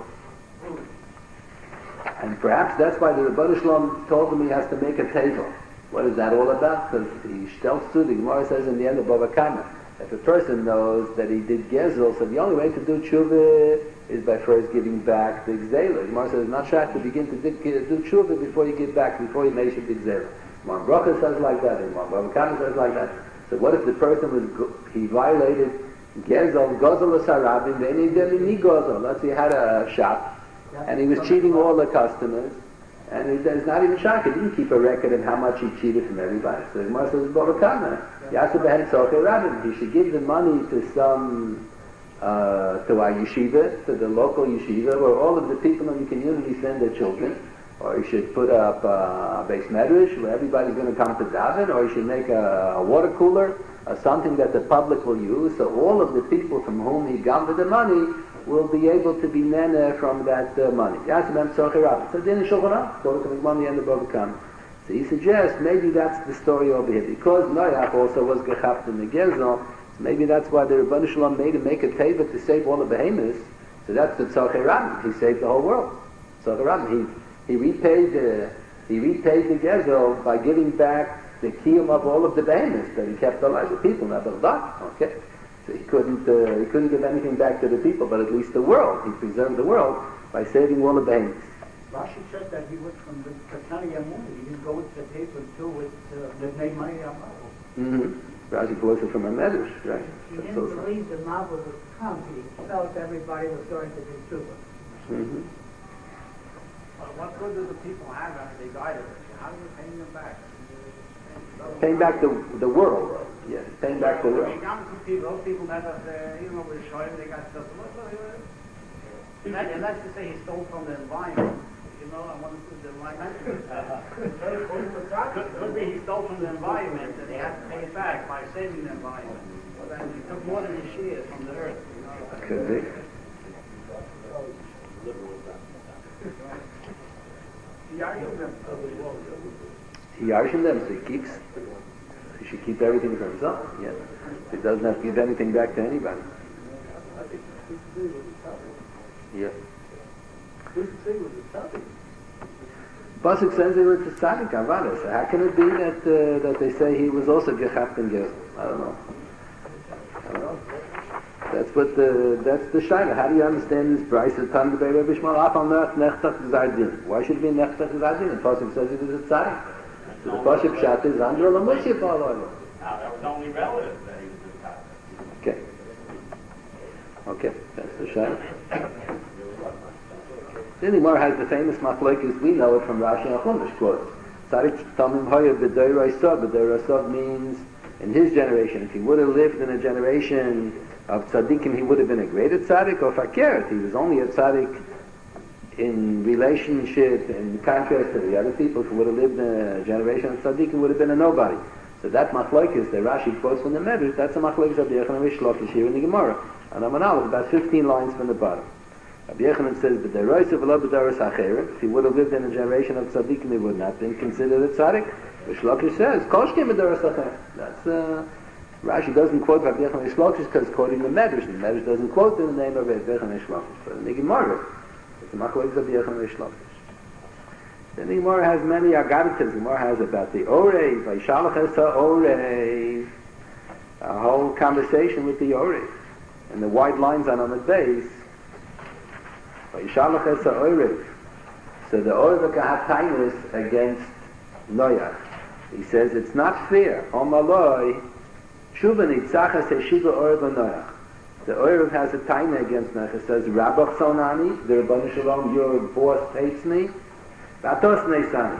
A: and perhaps that's why the Rebbeinu Shalom told him he has to make a table. What is that all about? Because he tells to the Gemara says in the end of Bava Kama, if a person knows that he did Gezel, so the only way to do tshuva is by first giving back the Gzela. The Gemara says it's not shach to begin to do tshuva before you give back, before you make the Gzela. Mar Bracha says like that, and Mar Bava Kama says like that. So what if the person was, he violated Gezel, Gozel Sarabim, then he did any Gozel. Let's say he had a shop, and he was cheating all the customers, and he, it's not even shach, he didn't keep a record of how much he cheated from everybody. So the Gemara says, Bava Kama, Yasser Behen Tzorchei Rabim, he should give the money to some, uh, to our yeshiva, to the local yeshiva, where all of the people in the community send their children. Or you should put up uh, a base medrash where everybody's going to come to daven, or you should make a, a water cooler, or something that the public will use, so all of the people from whom he gathered the money will be able to be nene from that uh, money. So then in Shulchan Aruch, go to the money and the Bava Kama. So he suggests maybe that's the story over here, because Noach also was gechapt in the Gezel, so maybe that's why the Rebbeinu Shalom made him make a teva to save all the behemoths. So that's the Tzorchei Rabim. He saved the whole world. Tzorchei Rabim. He He repaid the he repaid the Gezel by giving back the kiyum of all of the behemoths that he kept alive. The people never died. Okay, so he couldn't uh, he couldn't give anything back to the people, but at least the world. He preserved the world by saving all the behemoths.
C: Rashi said that he was from the Katani Yamuni. He didn't go into the table until with the name Yamahu.
A: Mm-hmm. Rashi quotes it from a medrash, right?
E: He didn't so believe the Mabul would come. He felt everybody was going to do tshuva.
A: Mm-hmm.
B: What good do the people have after they died of it? How do you pay them back?
A: Paying back the the world. Yes, paying back the world.
B: People, those people never, uh, you know, with Shoyim, they got stuff. Unless you say he stole from the environment. You know, I want to do the environment. could, could be he stole from the environment and he had to pay it back by saving the environment. But then he took more than his shares from the earth. You know?
A: Could be.
B: He argued them.
A: He argued them, so he keeps, he should keep everything for himself. Yes. He doesn't have to give anything back to anybody. Yeah. Pasuk says he was a tzaddik, avada. So how can it be that uh, that they say he was also gechapt and gezel? I don't know. I don't know. That's what the that's the shaila. How do you understand this price of Tan Bey Rabbi Shmuel? Afal nechtach zardin. Why should it be nechtach zardin? The pasuk says he was a tzaddik. So the pasuk pshat is Andra Lamushif Alayla.
F: That was only relative that he was a tzaddik.
A: Okay. Okay, that's the shaila. Then the Gemara has the famous machlokes. We know it from Rashi and Chumash quotes. Tzaddik tamim hoya b'doy raisov. B'doy raisov means in his generation. If he would have lived in a generation of tzaddikim, he would have been a greater tzaddik or fakir. He was only a tzaddik in relationship, in contrast to the other people. If he would have lived in a generation of tzaddikim, he would have been a nobody. So that machlokes that Rashi quotes from the Medrash, that's a machlokes of Yochanan Rish Lakish here in the Gemara. And Amanal is about fifteen lines from the bottom. Rabbi Yochanan says, if he would have lived in a generation of tzaddikim, he would not have been considered a tzaddik. Rish Lakish says, that's uh, Rashi doesn't quote Rabbi Yochanan Rish Lakish because it's quoting the Medrash. The Medrash doesn't quote in the name of Rabbi Yochanan Rish Lakish. But in the Gemara, it's a machlokes of Yochanan Rish Lakish. Then the Gemara has many agaritas. The Gemara has about the Orev, Vaishalach es ha-Orev, a whole conversation with the Orev. And the white lines on the base, Vaishalach es ha-Orev. So the Orev kahatainis against Noach. He says it's not fair. Omaloi, Shuva nitzachas heshiva Orev Noach. The Orev has a taina against Noach. It says, Rabach sonani, the Rebbeinu Shalom, your boss hates me. Vatos neisani.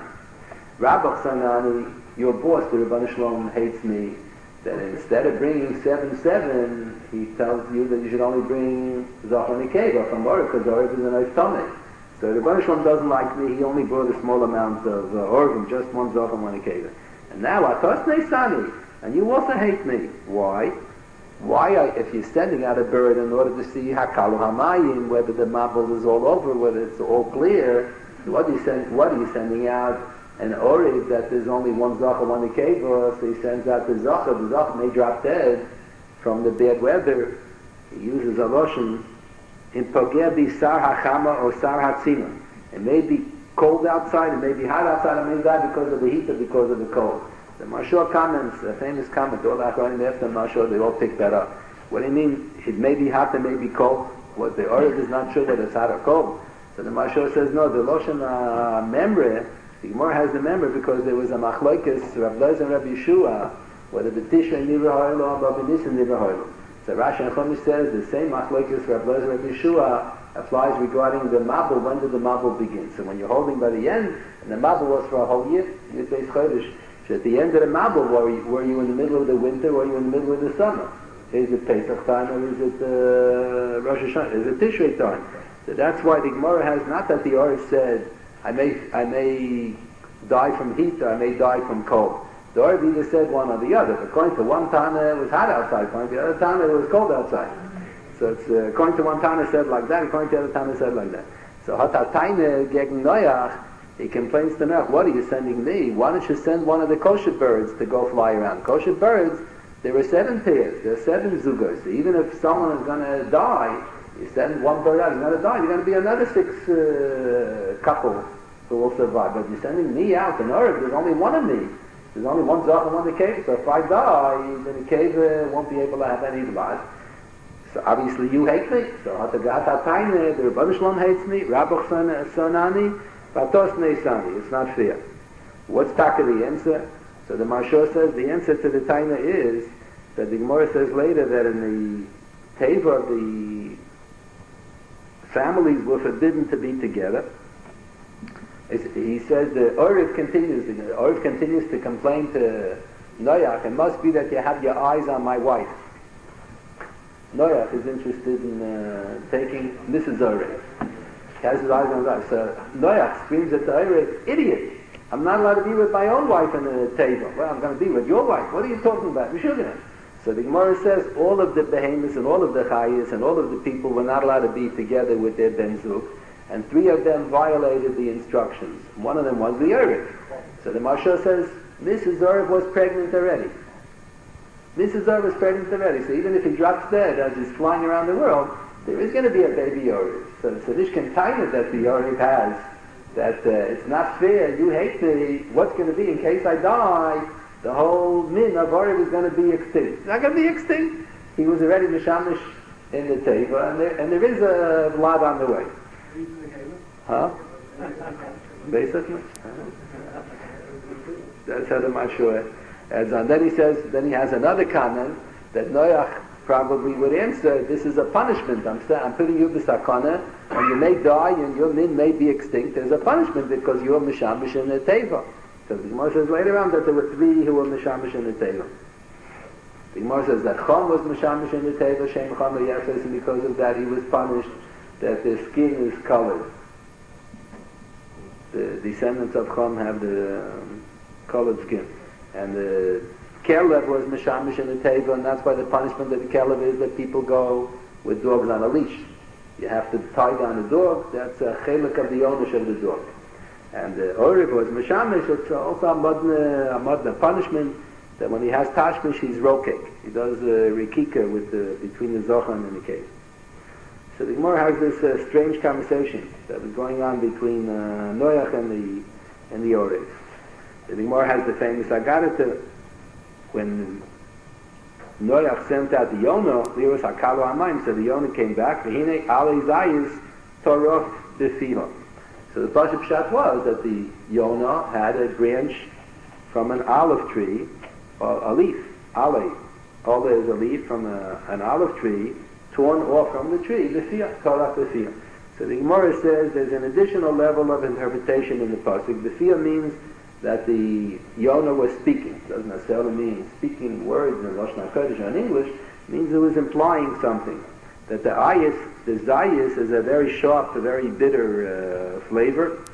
A: Rabach sonani, your boss, the Rebbeinu Shalom, hates me. That instead of bringing seven seven, he tells you that you should only bring Zachar Nikeva from Orev, because Orev is a nice tummy. So the Rebbeinu Shalom doesn't like me. He only brought a small amount of uh, Orev, just one Zachar, one Nikeva. And now, Vatos neisani. And you also hate me. Why? Why, I, if you're sending out a bird in order to see Hakalu Hamayim, whether the mabul is all over, whether it's all clear, what are you, send, what are you sending out? An Orev that there's only one Zachar, one Nekeva, so he sends out the Zachar. The Zachar may drop dead from the bad weather. He uses a lotion, in Pogeh bi Sar HaChama or Sar HaTzina. It may be cold outside, it may be hot outside, it may die because of the heat or because of the cold. The Marshal comments, a famous comment, all that going after Marshal, they all pick that up. What do you mean? It may be hot, it may be cold. What the Orev is not sure whether it's hot or cold. So the Marshal says, no, the Loshen uh, Memre, the Gemara has the Memre because there was a Machlokes, Rav Lezer and Rav Yeshua, whether the Tishrei Nivra Hoilo or Rav Nissen Nivra Hoilo. So Rashi and Chumash says the same Machlokes, Rav Lezer and Rav Yeshua, applies regarding the Mabul. When did the Mabul begin? So when you're holding by the end, and the Mabul was for a whole year, Yud Beis Chodesh. So at the end of the Mabul, were you, were you in the middle of the winter or were you in the middle of the summer? Is it Pesach time or is it uh, Rosh Hashanah? Is it Tishrei time? So that's why the Gemara has, not that the Orev said, I may I may die from heat or I may die from cold. The Orev either said one or the other. According to one Tana it was hot outside, according to the other Tana it was cold outside. So it's, uh, according to one Tana said like that, according to the other Tana said like that. So Hatatayne gegen Noach, he complains to Noach, what are you sending me? Why don't you send one of the kosher birds to go fly around? Kosher birds, there are seven pairs, there are seven zugos. So even if someone is going to die, you send one bird out, he's going to die, there's going to be another six uh, couple who will survive. But you're sending me out in Earth, there's only one of me. There's only one Zach and one the cave, so if I die, then the cave uh, won't be able to have any blood. So obviously you hate me. So Hatagatatayne, the Rebbeinu Shalom hates me, Rabach Sonani, Vatos Neisani. It's not fair. What's taka the answer? So the Marshal says the answer to the Taina is that the Gemara says later that in the Teva the families were forbidden to be together. He says the Orev continues, the Orev continues to complain to Noach, it must be that you have your eyes on my wife. Noach is interested in uh, taking Missus Orev. He has his eyes on his wife. So Noach screams at the Orev, idiot! I'm not allowed to be with my own wife in the table. Well, I'm going to be with your wife. What are you talking about? Meshuggah. So the Gemara says all of the behemoths and all of the chayas and all of the people were not allowed to be together with their ben zug. And three of them violated the instructions. One of them was the Orev. So the Marshal says, Missus Orev was pregnant already. Missus Orev was pregnant already. So even if he drops dead as he's flying around the world, there is going to be a baby Orev. So, so this can tell you that the Orev has that uh, it's not fair, you hate me, what's going to be in case I die? The whole min of Orev is going to be extinct. It's not going to be extinct. He was already mishamish in the teva, and there, and there is a blood on the way. Huh? Basically. That's how the Mashua adds on. Then he says, then he has another comment that Noach probably would answer, this is a punishment. I'm, I'm putting you b'sakana, and you may die, and your min may be extinct. There's a punishment because you're mishamish in the teva. So the Gemara says later on that there were three who were mishamish in the teva. The Gemara says that Chum was mishamish in the teva, Shem Chum Yefes, and because of that he was punished, that the skin is colored. The descendants of Chum have the um, colored skin. And the Kelev was mishamish in the teva, and that's why the punishment of the Kelev is that people go with dogs on a leash. You have to tie down the dog, that's a chelik of the ownership of the dog. And the Orev was mishamish, it's also a modna, a modna punishment, that when he has tashmish, he's rokek. He does uh, rikika with the, between the zochan and the cave. So the Gemara has this uh, strange conversation that was going on between uh, Noach and the and the Orev. The Gemara has the famous Agarata when Noach sent out the Yonah, there was Hakalu Hamayim, so the Yonah came back, V'hinei alei zayis torof b'fiha. So the Pashup Pshat was that the Yonah had a branch from an olive tree, or a leaf, alei. Alei is a leaf from a, an olive tree, torn off from the tree, b'fiha, torof b'fiha. So the Gemara says there's an additional level of interpretation in the Pasuk. B'fiha means that the Yonah was speaking. It doesn't necessarily mean speaking words in Lashon HaKodesh or in English. It means it was implying something. That the ayis, the zayis, is a very sharp, a very bitter uh, flavor.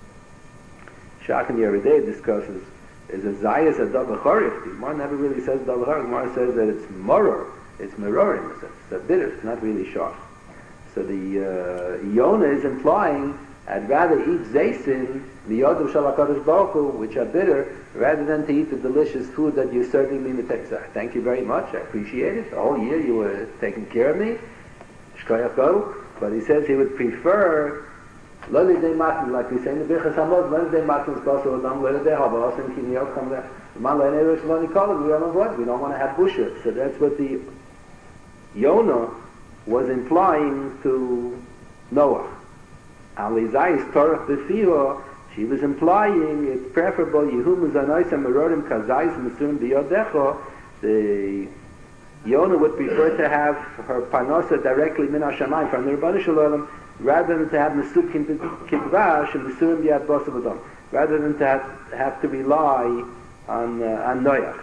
A: Shach and Yeridei discusses, is a zayis a double chorif? The Gemara never really says double chorif. The Gemara says that it's moror, it's merorim, it's, it's a bitter, it's not really sharp. So the uh, Yonah is implying, I'd rather eat zaysin, the yodov shel HaKadosh Baruch Hu, which are bitter, rather than to eat the delicious food that you're serving me in the Texas. Thank you very much, I appreciate it. The whole year you were taking care of me. Shkoyach Baruch. But he says he would prefer, lo lidei matan, like we say in the Birchas Hamod, lo lidei matan s'basar adam, lo lidei havas, and kiniyot come there. Man lo enei rosh lo nikol, we don't avoid, we don't want to have busha. So that's what the Yonah was implying to Noah. Alizayis Torah b'fiho, she was implying it's preferable Yehum Zanoisam Merorim Kazayis Misurim Biyodecho. The Yonah would prefer to have her panosa directly min hashamayim from the Rebbeinu Shalom, rather than to have Mesukim Kidvash and Misurim Biyad Bosavadom, rather than to have, have to rely on uh, on Noach.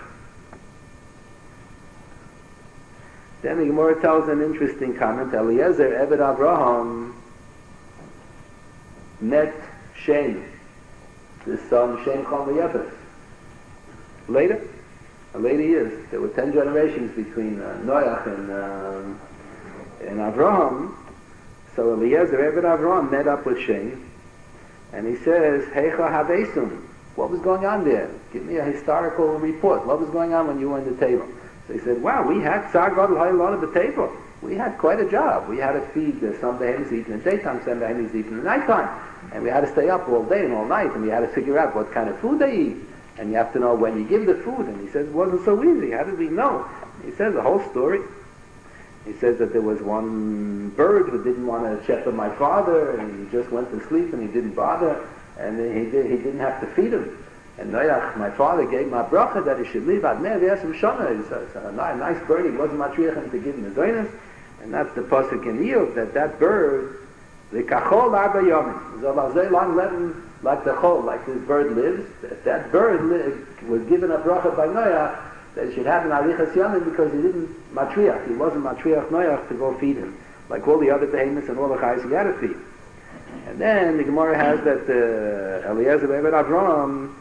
A: Then the Gemara tells an interesting comment. Eliezer Eved Avraham met Shem, the son Shem Chom Yefes. Later, later years, there were ten generations between uh, Noach and um, and Avraham. So Eliezer Eved Avraham met up with Shem, and he says, Heicha Havesum, what was going on there? Give me a historical report. What was going on when you were in the table? So he said, wow, we had Tzar Gadol Hailon at the table. We had quite a job. We had to feed uh, some behemoths eating in the daytime, some behemoths eating in the nighttime. And we had to stay up all day and all night, and we had to figure out what kind of food they eat. And you have to know when you give the food. And he says, it wasn't so easy. How did we know? He says the whole story. He says that there was one bird who didn't want to shepherd my father, and he just went to sleep and he didn't bother, and he, did, he didn't have to feed him. And Noach, my father, gave my bracha that he should live at Me'er V'yasem Shana. It's a, a nice bird. He wasn't matriach him to give him the zoinus. And that's the pasuk in Iyov, that that bird, the kachol arba yomim, so long letting like the chol, like this bird lives. That, that bird li- was given a bracha by Noach that he should have an arichas yomim because he didn't matriach. He wasn't matriach Noach to go feed him, like all the other behemoths and all the chayes he had to feed. And then the Gemara has that uh, Eliezer Eved Avraham,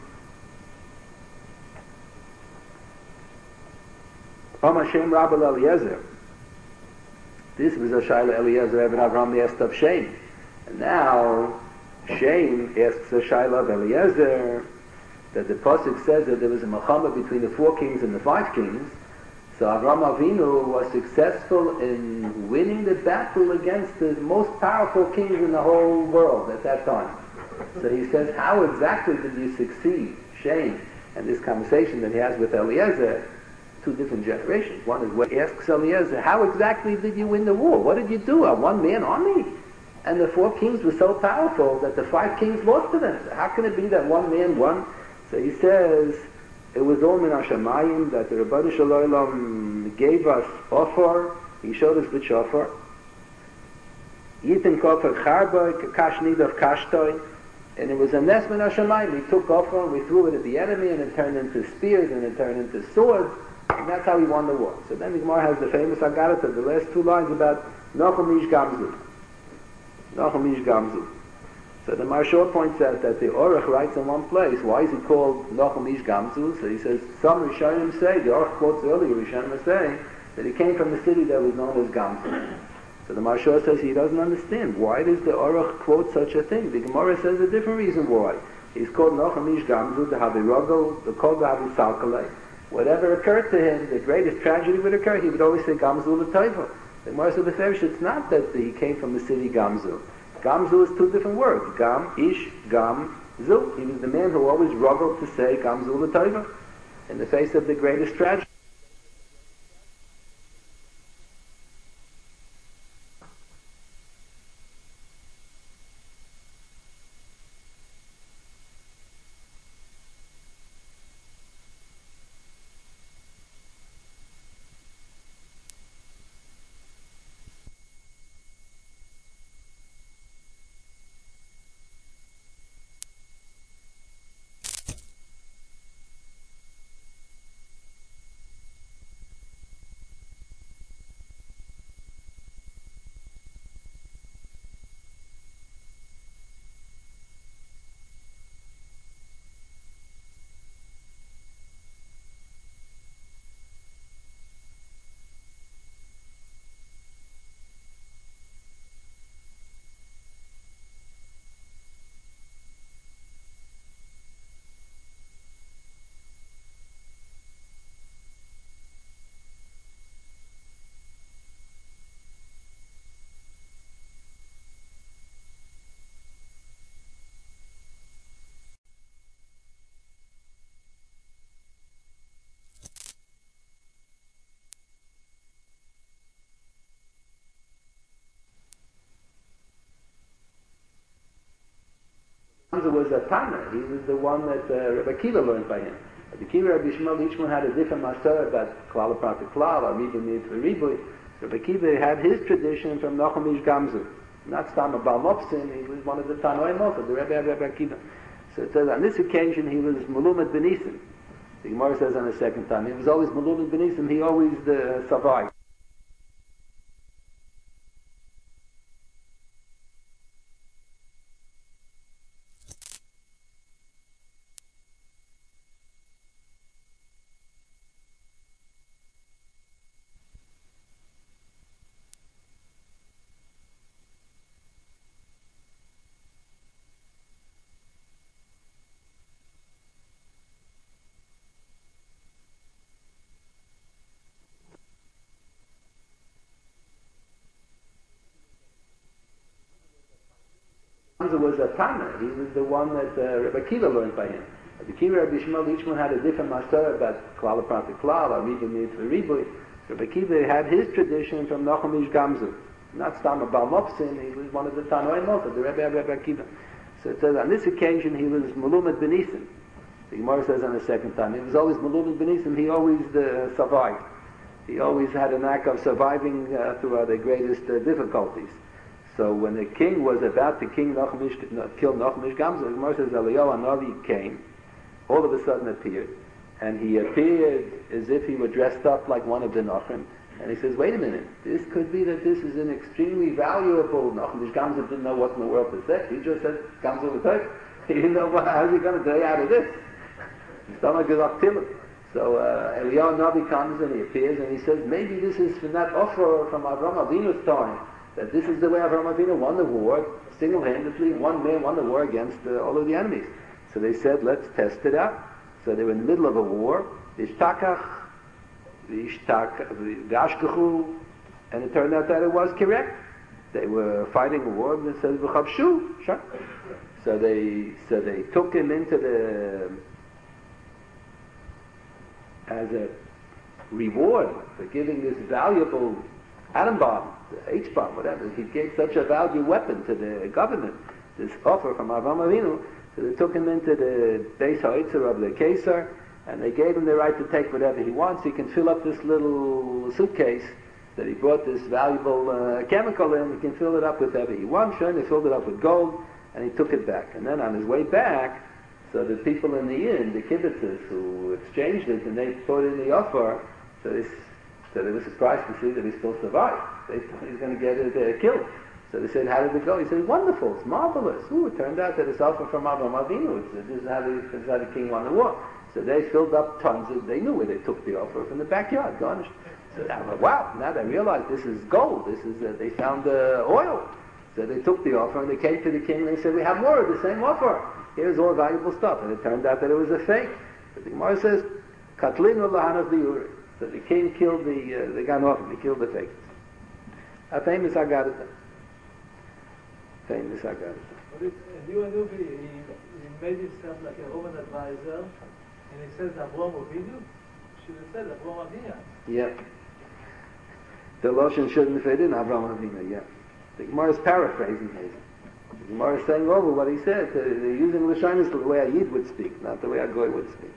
A: Om Hashem Rabel Eliezer. This was a Shaila Eliezer Eved Avraham asked of Shem. And now, Shem asks a Shaila of Eliezer, that the Pasuk says that there was a Milchama between the four kings and the five kings. So Avraham Avinu was successful in winning the battle against the most powerful kings in the whole world at that time. So he says, how exactly did you succeed, Shane? And this conversation that he has with Eliezer, two different generations. One is where he asks Eliezer, how exactly did you win the war? What did you do? A one-man army? And the four kings were so powerful that the five kings lost to them. So how can it be that one man won? So he says, it was all min hashamayim, that the Rebbeinu Shalom gave us offer. He showed us the shofar. Yitin kofer charboy, kash nidav kashtoy. And it was a nes min hashamayim. We took offer and we threw it at the enemy, and it turned into spears, and it turned into swords. And that's how he won the war. So then the Gemara has the famous Agarata, the last two lines about Nochum Ish Gamzu. Nochum Ish Gamzu. So the Marshal points out that the Orach writes in one place, why is he called Nochum Ish Gamzu? So he says, some Rishonim say, the Orach quotes earlier, Rishonim are saying, that he came from the city that was known as Gamzu. So the Marshal says he doesn't understand. Why does the Orach quote such a thing? The Gemara says a different reason why. He's called Nochum Ish Gamzu, the Havirogel, the Kol Havi Salkalei. Whatever occurred to him, the greatest tragedy would occur, he would always say Gamzu l'Toiva. The Gemara says, it's not that he came from the city Gamzu. Gamzu is two different words. Gam, Ish, Gam, Zu. He was the man who always struggled to say Gamzu l'Toiva in the face of the greatest tragedy. Was a Tana. He was the one that uh, Rabbi Akiva learned by him. Rabbi Akiva, Rabbi Shmuel, each one had a different master about Klal Prat Klal, or Ribu Nid for Ribu. Rabbi Akiva had his tradition from Nochum Ish Gamzu. Not Stam Abal Mopsin, he was one of the Tanoim also, the Rebbe of Rabbi Akiva. So it says on this occasion he was Mulumet Benisim. The Gemara says on the second time, he was always Mulumet Benisim, he always uh, survived. Was a Tana. He was the one that uh, Rabbi Akiva learned by him. Rabbi Akiva, Rabbi Shmuel, each one had a different master about Klal Prat Klal, or Ribu Nid for Ribu. Rabbi Akiva had his tradition from Nochum Ish Gamzu. Not Stam Abal Mopsin, he was one of the Tanoim also, the Rebbe of Rabbi Akiva. So it says on this occasion he was Mulumet Benisim. The Gemara says on the second time, he was always Mulumet Benisim, he always uh, survived. He always had a knack of surviving uh, through the greatest uh, difficulties. So when the king was about to king Nochum Ish, kill Nochum Ish Gamzu, the Gemara says Eliyahu Hanavi came, all of a sudden appeared, and he appeared as if he were dressed up like one of the Nochim. And he says, wait a minute, this could be that this is an extremely valuable Nochum Ish Gamzu didn't know what in the world to say. He just said Gamzu l'Toiv. He didn't know what, how's he going to day out of this. His stomach is up till it. So uh, Eliyahu Hanavi comes and he appears and he says, maybe this is from that offer from Avraham Avinu's time. That this is the way Avraham Avinu won the war, single-handedly, one man won the war against uh, all of the enemies. So they said, let's test it out. So they were in the middle of a war, Ishtakach, V'ashkachu, and it turned out that it was correct. They were fighting a war, and it says, V'chavshu, sure. So they so they took him into the as a reward for giving this valuable atom bomb, the H bomb, whatever. He gave such a valuable weapon to the government, this offer from Avraham Avinu. So they took him into the Beis Ha'itzer of the Kesar, and they gave him the right to take whatever he wants. He can fill up this little suitcase that he brought this valuable uh, chemical in. He can fill it up with whatever he wants. Sure, and he filled it up with gold, and he took it back. And then on his way back, so the people in the inn, the kibbutzes who exchanged it, and they put in the offer, so they, so they were surprised to see that he still survived. They thought he was going to get it, uh, killed. So they said, how did it go? He said, wonderful, it's marvelous. Ooh, it turned out that it's offer from Avraham Avinu. It's, this, is how the, this is how the king won the war. So they filled up tons of, they knew where they took the offer, from the backyard, garnished. So now, wow, now they realized this is gold. This is, uh, they found uh, oil. So they took the offer and they came to the king and they said, we have more of the same offer. Here's all valuable stuff. And it turned out that it was a fake. But the Gemara says, Katlinu lahanav bi'uri. So the king killed the, uh, the Ganofen, he killed the fake. A famous Agadah. Famous Agadah.
D: But it, and you knew he, he, he made himself like a Roman advisor, and he says Avraham Avinu. Should have said Avraham Avinu.
A: Yeah. The Loshen shouldn't fit in Avraham Avinu, yeah. The Gemara is paraphrasing him. The Gemara is saying over what he said. They're using Lashonis the way a Yid would speak, not the way a Goy would speak.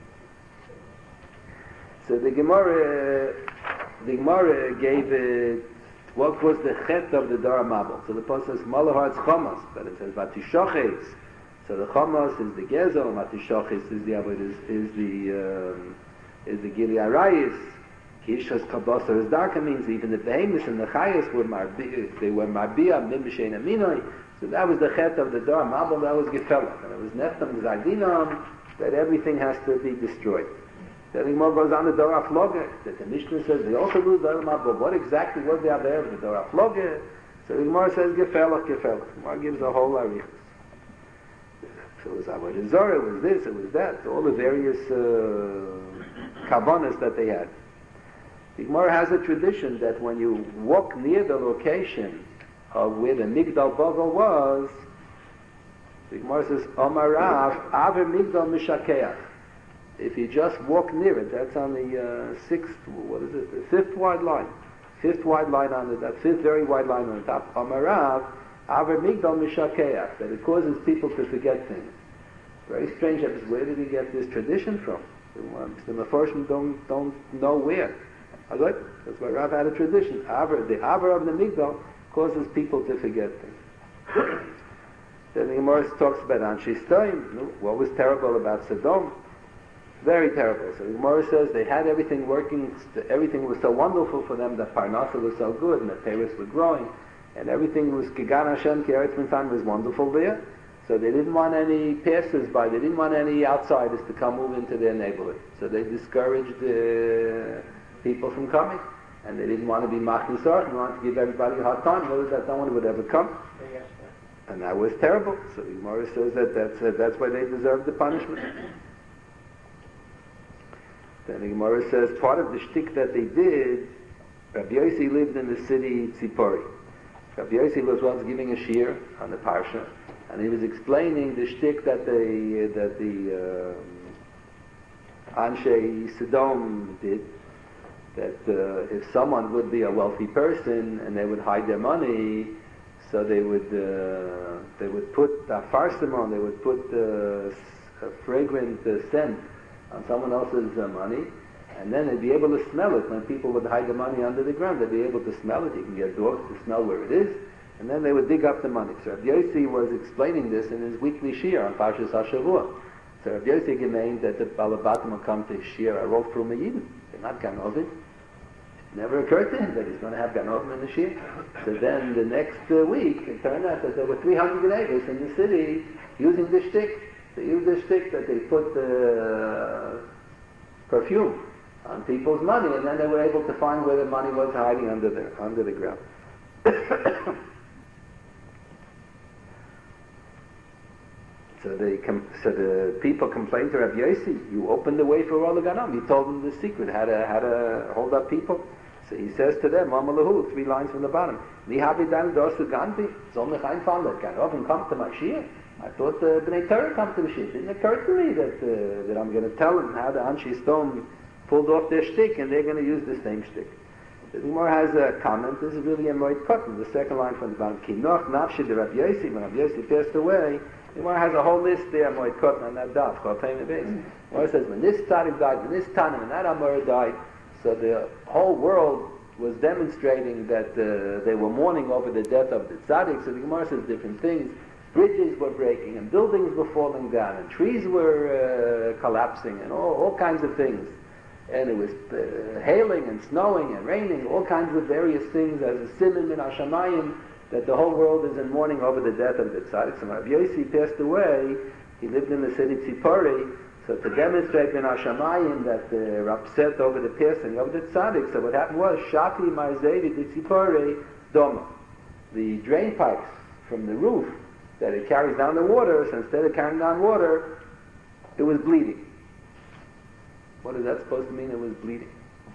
A: So the Gemara, the Gemara gave it, what was the chet of the Dara Mabel. So the Pasuk says, Malahar's Chomas, but it says, Vatishoches. So the Chomas is the Gezel, Vatishoches is the Avoid, is, is the, um, is the Gili Arayis. Kishas Kabosar is darker, means even the Behemoths and the Chayas were Marbi, they were Marbia, Mimbishein Aminoi. So that was the chet of the Dara Mabel, that was Gefelach. And it was Neftam Zardinam, that everything has to be destroyed. The Gemara goes on the Dora Floge, that the Mishnah says they also do the Dora Mabel. What exactly was there there of the Dora Floge? So the Gemara says Gefelach, Gefelach. The Gemara gives a whole arichas. So it was Avodah Zorah, it was this, it was that, all the various uh, kavanas that they had. The Gemara has a tradition that when you walk near the location of where the Migdal Bavel was, the Gemara says, Omar Rav, Aver Migdal Mishakeach. If you just walk near it, that's on the uh, sixth, what is it, the fifth wide line. Fifth wide line on the, that fifth very wide line on the top. Amarav, Aver Migdal Mishakeach, that it causes people to forget things. Very strange. Where did he get this tradition from? The Mefarshim don't, don't know where. That's why Rav had a tradition. Aver, the Aver of the Migdal causes people to forget things. Then the Gemara talks about Anshe Stoim. What was terrible about Sodom? Very terrible. So the Gemara says they had everything working, everything was so wonderful for them, the Parnasa was so good, and the Paris were growing, and everything was Kigan Hashem, Keretz Mintan was wonderful there. So they didn't want any passers-by, they didn't want any outsiders to come move into their neighborhood. So they discouraged the people from coming, and they didn't want to be Machnisar, they wanted to give everybody a hard time, those that no one would ever come. And that was terrible. So the Gemara says that that's, uh, that's why they deserved the punishment. Then the Gemara says part of the shtick that they did, Rabbi Yossi lived in the city Tzipori. Rabbi Yossi was once giving a shir on the parsha, and he was explaining the shtick that they that the uh, Anshe Sodom did. That uh, if someone would be a wealthy person and they would hide their money, so they would uh, they would put a farsimon, they would put uh, a fragrant uh, scent on someone else's uh, money, and then they'd be able to smell it. When people would hide the money under the ground, they'd be able to smell it. You can get dogs to smell where it is, and then they would dig up the money. So Rabbi Yossi was explaining this in his weekly shir on Parshas HaShavua. So Rabbi Yossi gemeint that the Balabatim will come to shir a roll from a Yidin. They're not Ganovim. It never occurred to him that he's going to have Ganovim in the shir. So then the next uh, week, it turned out that there were three hundred neighbors in the city using this shtick. They used this stick that they put uh, perfume on people's money, and then they were able to find where the money was hiding under the under the ground. so they com- so the people complained to Rabbi Yossi, "You opened the way for all the ganom. You told them the secret, how to how to hold up people." So he says to them, "Mamalahu," three lines from the bottom. "Mi habi dan dosu ganti." Soll mich einfallen, that Ganom come to my shir. I thought the Bnei Torah come to the shit. It didn't occur to me that uh, that I'm going to tell them how the Anshe Stone pulled off their shtick and they're going to use the same shtick. The Gemara has a comment. This is really a Moed Katan, the second line from the bottom. Kinoch nafshi de Rabbi Yossi. When Rabbi Yossi passed away, the Gemara has a whole list there, Moed Katan, on that daf. The Gemara says when this tzaddik died, when this Tanim, when that Amor died, so the whole world was demonstrating that uh, they were mourning over the death of the tzaddik. So the Gemara says different things. Bridges were breaking, and buildings were falling down, and trees were uh, collapsing, and all, all kinds of things. And it was uh, hailing and snowing and raining, all kinds of various things as a siman min hashamayim, that the whole world is in mourning over the death of the tzaddik. So when Rabbi Yossi passed away, he lived in the city Tzipori, so to demonstrate min hashamayim that they're upset over the passing of the tzaddik, so what happened was, Shaki Marzevi the Tzipori Doma. The drain pipes from the roof that it carries down the water, so instead of carrying down water, it was bleeding. What is that supposed to mean, it was bleeding?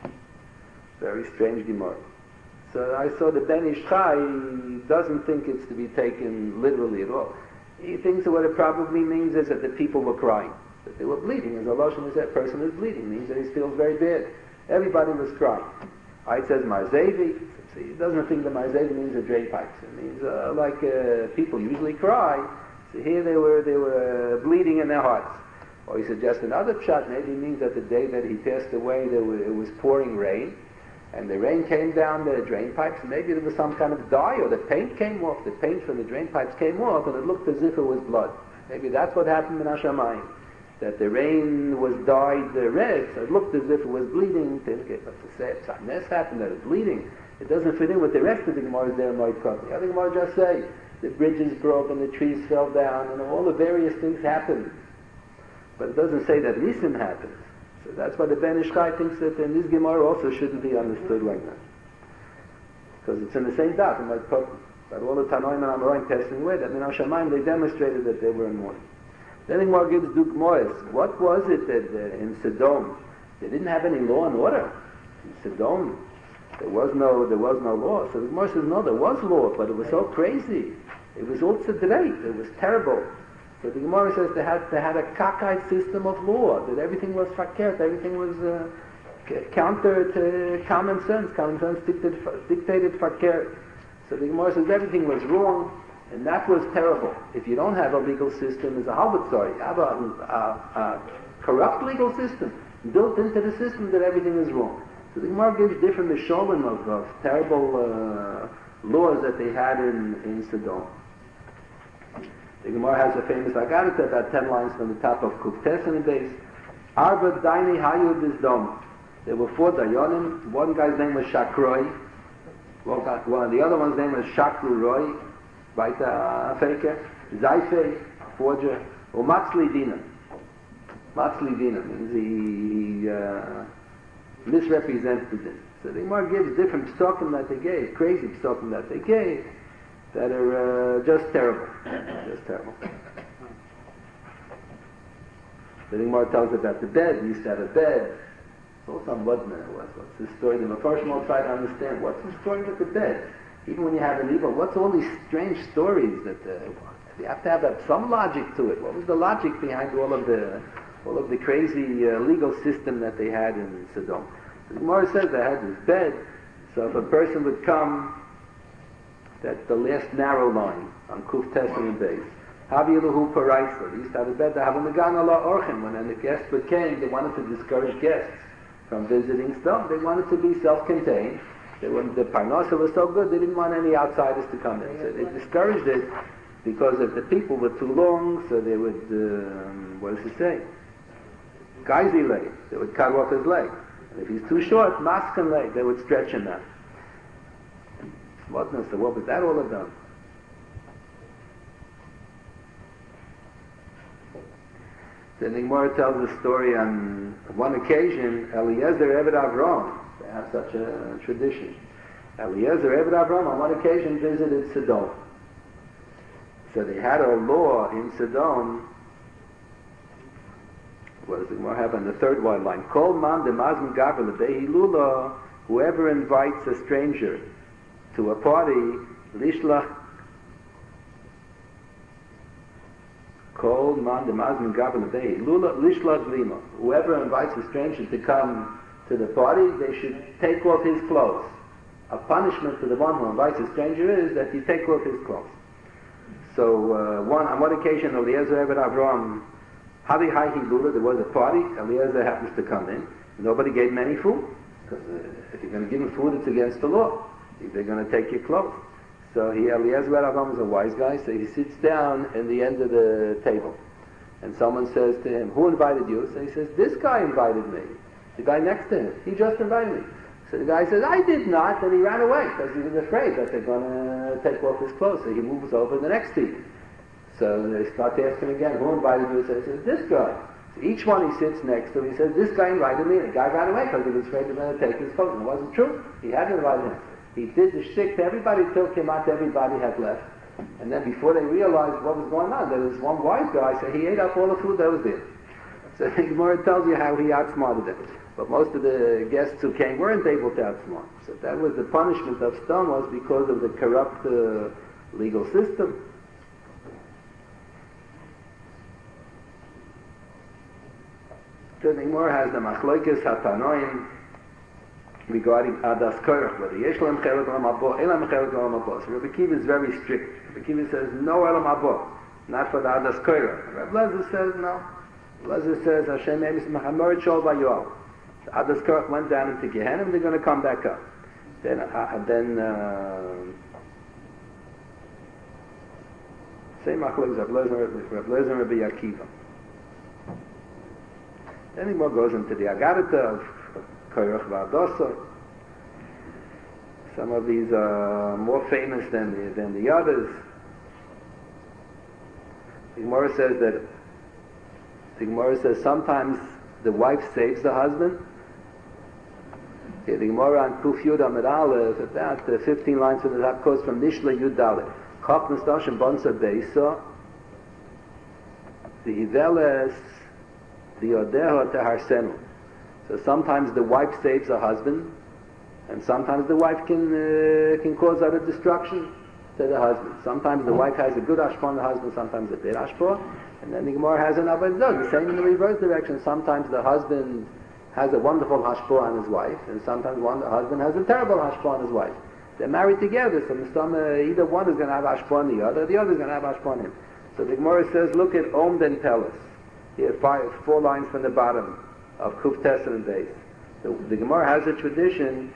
A: Very strange Gemara. So I saw the Ben Ish Chai doesn't think it's to be taken literally at all. He thinks that what it probably means is that the people were crying, that they were bleeding. As Allah says, that person is bleeding, means that he feels very bad. Everybody was crying. It says Marzevi. See, he doesn't think the Marzevi means the drain pipes. It means uh, like uh, people usually cry. So here they were, they were bleeding in their hearts. Or he suggests another pshat. Maybe it means that the day that he passed away, there were, it was pouring rain, and the rain came down the drain pipes. Maybe there was some kind of dye, or the paint came off. The paint from the drain pipes came off, and it looked as if it was blood. Maybe that's what happened in Hashamayim. That the rain was dyed uh, red, so it looked as if it was bleeding. But to say this happened, that it's bleeding, it doesn't fit in with the rest of the Gemara's there, Moed Katan. The other Gemara just say the bridges broke and the trees fell down and all the various things happened. But it doesn't say that Nisim happened. So that's why the Ben Ish Chai thinks that in this Gemara also shouldn't be understood like that. Because it's in the same daf, in Moed Katan. But all the Tanoim and Amoraim passing away, that in Hashamayim they demonstrated that they were in mourning. Then the Gemara gives Dukmois. What was it that uh, in Sodom they didn't have any law and order? In Sodom there was no there was no law. So the Gemara says no, there was law, but it was so crazy. It was all tzedreit. It was terrible. So the Gemara says they had they had a cockeyed system of law, that everything was fakert, everything was uh, c- counter to common sense. Common sense dictated dictated fakert. So the Gemara says everything was wrong. And that was terrible. If you don't have a legal system, it's a halbatzar. You have a, a, a corrupt legal system built into the system that everything is wrong. So the Gemara gives different misholim of, of terrible uh, laws that they had in, in Sodom. The Gemara has a famous Agadah, about ten lines from the top of Kuftes and the base. Arba Daini Hayu Bizdom. There were four Dayanim. One guy's name was Shakroi. One, guy, one, the other one's name was Shakru Roy. Weiter Faker, Zaife, forger, or Matzli Dina. Matzli Dina means he, he uh, misrepresented it. So the Gemara gives different psukim that they gave, crazy psukim that they gave, that are uh, just terrible. Just terrible. The Gemara tells about the bed. He used to have a bed. It's also on Wadman. What's the story? The Mefarshim will try to understand what's the story with the bed. Even when you have an evil, what's all these strange stories that uh, you have to have uh, some logic to it? What was the logic behind all of the all of the crazy uh, legal system that they had in Sodom? So the Gemara says they had this bed, so if a person would come, that's the last narrow line on Kuf Testament base. Havilahu Paraisa. They used to have a bed to have a Megan Allah Orchim. When the guests would came, they wanted to discourage guests from visiting stuff. They wanted to be self-contained. They were, the parnasa was so good, they didn't want any outsiders to come in. So they discouraged it because if the people were too long, so they would, um, what does it say? Geyser leg. They would cut off his leg. And if he's too short, maskan leg, they would stretch him out. What, so what was that all about? Then the Gemara tells the story on one occasion, Eliezer Eved Avram, they have such a tradition. Eliezer Eved Avram on one occasion visited Sodom. So they had a law in Sodom. What does the Gemara have on the third white line? Kol man demazmin gaver lebehi lula, whoever invites a stranger to a party, lishlach Kol man de mazmin gaben day. Lula lishla glima. Whoever invites a stranger to come to the party, they should take off his clothes. A punishment to the one who invites a stranger is that you take off his clothes. So uh, one on one occasion, Eliezer Eved Avram, Havi Hai Lula, there was a party. Eliezer happens to come in. Nobody gave him any food because uh, if you're going to give him food, it's against the law. They're going to take your clothes. So he, Eliezer Avram is a wise guy, so he sits down in the end of the table. And someone says to him, who invited you? So he says, this guy invited me. The guy next to him, he just invited me. So the guy says, I did not, and he ran away because he was afraid that they're going to take off his clothes. So he moves over to the next seat. So they start to ask him again, who invited you? So he says, this guy. So each one he sits next to, he says, this guy invited me. And the guy ran away because he was afraid they were going to take his clothes. And it wasn't true. He hadn't invited him. He did the shtick to everybody till Kemat everybody had left. And then before they realized what was going on, there was one wise guy, so he ate up all the food that was there. So the Gemara tells you how he outsmarted them. But most of the guests who came weren't able to outsmart. So that was the punishment of stone, was because of the corrupt uh, legal system. So the Gemara has the Machlokes Hatanoim regarding Adas Korach, whether Yesh Lem Chelik Olam Haba, Elam Chelik Olam Haba. So Rabbi Kiva is very strict. Rabbi Kiva says, no Olam Haba, not for the Adas Korach. Rabbi Lezer says, no. Lezer says, Hashem Emes Machamorit Shol Vayoal. The Adas Korach went down into Gehenna, and they're going to come back up. Then, uh, then, uh, same Machlokes, Rabbi Lezer, Rabbi Lezer and Rabbi Akiva. Then he more goes into the Agarata of Korach V'Adasa. Some of these are more famous than the, than the others. The Gemara says that the Gemara says sometimes the wife saves the husband. Okay, the Gemara on Kuf Yud Amid Aleph, about uh, fifteen lines from the top, quotes from Nishla Yud Dalet. Chok Nestashim Bonsa Beisa, the Iveles, the Odeho Teharsenu. So sometimes the wife saves her husband, and sometimes the wife can uh, can cause utter destruction to the husband. Sometimes the wife has a good hashpah on the husband, sometimes a bad hashpah, and then the Gemara has an avodah, the same in the reverse direction. Sometimes the husband has a wonderful hashpah on his wife, and sometimes one the husband has a terrible hashpah on his wife. They're married together, so uh, either one is going to have hashpah on the other, the other is going to have hashpah on him. So the Gemara says, look at Om Ben Peles. Here, five, four lines from the bottom of Kuf Tesen and Beis. The, the Gemara has a tradition.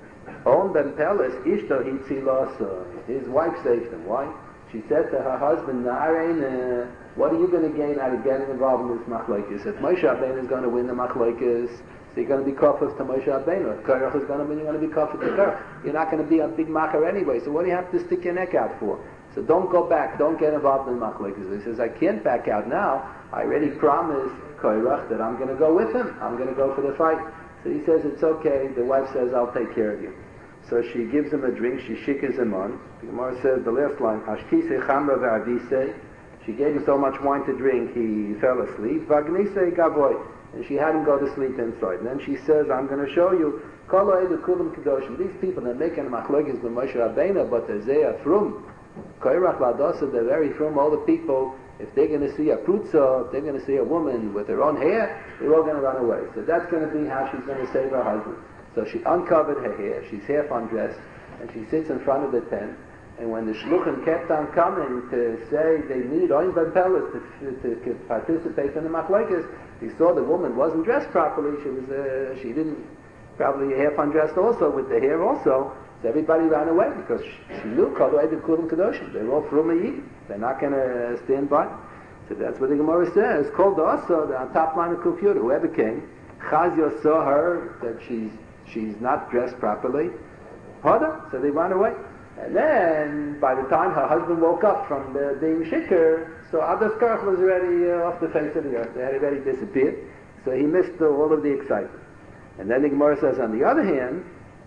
A: Om Ben Peles Ishto Hitzilasa. His wife saved him. Why? She said to her husband, Na'arein, uh, what are you going to gain out of getting involved in this machlokes? If Moshe Rabbeinu is going to win the machlokes, so you're going to be kafir to Moshe Rabbeinu. If Korach is going to win, you're going to be kafir to Korach. You're not going to be a big macher anyway. So what do you have to stick your neck out for? So don't go back. Don't get involved in machlokes. He says, I can't back out now. I already promised Korach that I'm going to go with him. I'm going to go for the fight. So he says, it's okay. The wife says, I'll take care of you. So she gives him a drink. She shikers him on. The Gemara says, the last line, Ashkise chamra ve'avise. She gave him so much wine to drink, he fell asleep. Vagnise gavoy. And she had him go to sleep inside. And then she says, I'm going to show you, Kol ha'edu kulam kedoshim. These people, they're making machlokes with Moshe Rabbeinu, but they're zeya frum. Korach v'Adasa, they're very frum. All the people, if they're going to see a prutza, if they're going to see a woman with her own hair, they're all going to run away. So that's going to be how she's going to save her husband. So she uncovered her hair, she's half undressed, and she sits in front of the tent. And when the shluchim kept on coming to say they need Oin Ben Peles to, to, to participate in the machlokes, he saw the woman wasn't dressed properly. She was, uh, she didn't, probably half undressed also, with the hair also. So everybody ran away because she, she knew Kol Ha'edu Kulam Kedoshim. They're all Frumei. They're not going to stand by. So that's what the Gemara says. Called also the on top line of computer. Whoever came, Chazio saw her that she's she's not dressed properly. Hoda. So they ran away. And then, by the time her husband woke up from the, being shikr, so Adas Korach was already uh, off the face of the earth. They had already disappeared. So he missed uh, all of the excitement. And then the Gemara says, on the other hand,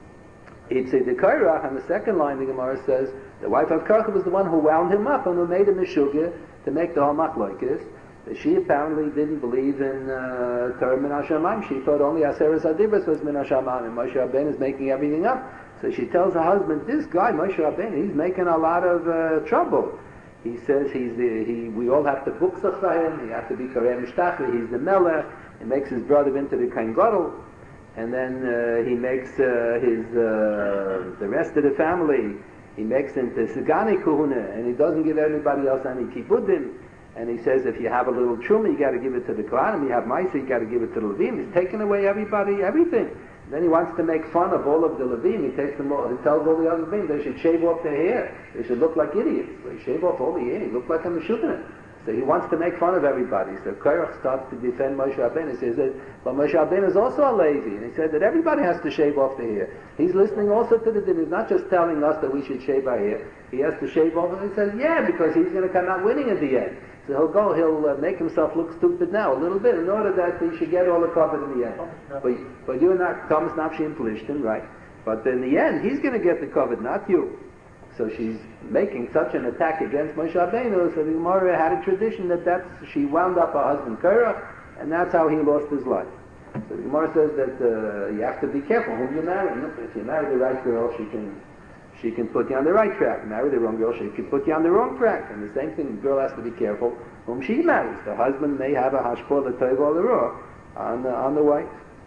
A: it's a Korach, on the second line the Gemara says, the wife of Korach was the one who wound him up and who made him a shugah to make the whole machlokes. She apparently didn't believe in uh, Torah min hashamayim. She thought only Aseres Adibros was min hashamayim, and Moshe Rabbeinu is making everything up. So she tells her husband, this guy, Moshe Rabbeinu, he's making a lot of uh, trouble. he says he's the, he, we all have to buksach for him, he has to be kareh mishtachli, he's the melech, he makes his brother into the kain gadol, and then uh, he makes uh, his, uh, the rest of the family, he makes into Sigani Kuhuna, and he doesn't give anybody else any kibudim. And he says if you have a little truma, you got to give it to the Kohanim. You have Maisa, you got to give it to the Levim. He's taking away everybody, everything. And then he wants to make fun of all of the Levim. He takes them all, he tells all the other Levim they should shave off their hair. They should look like idiots. They shave off all the hair. He look like a Meshuggah. So he wants to make fun of everybody. So Korach starts to defend Moshe Rabbeinu. He says that, but Moshe Rabbeinu is also a Levi, and he said that everybody has to shave off the hair. He's listening also to the din. He's not just telling us that we should shave our hair. He has to shave off, and he says, yeah, because he's going to come out winning at the end. So he'll go, he'll uh, make himself look stupid now, a little bit, in order that he should get all the covered in the end. But, but you're not, Thomas Nafshi and Plishtin, right? But in the end, he's going to get the covered, not you. So she's making such an attack against Moshe Rabbeinu, so the Gemara had a tradition that that's, she wound up her husband Korach, and that's how he lost his life. So the Gemara says that uh, you have to be careful whom you marry. If you marry the right girl, she can she can put you on the right track. Marry the wrong girl, she can put you on the wrong track. And the same thing, the girl has to be careful whom she marries. The husband may have a hashpor, the toiv or the raw on the, on the wife.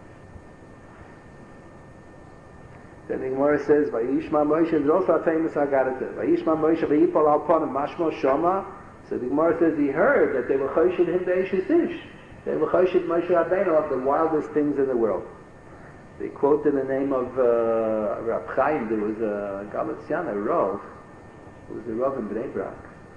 A: Then the Gemara says, Vayishma Moshe is also a famous Agarata. Vayishma Moshe v'yipol al ponim mashmo shoma. So the Gemara says he heard that they were choshid him be'eshes ish. They were choshid Moshe Rabbeinu of the wildest things in the world. They quoted the name of uh, Rab Chaim. There was a Galatian, a Rav, who was a Rav in Bnei Brak.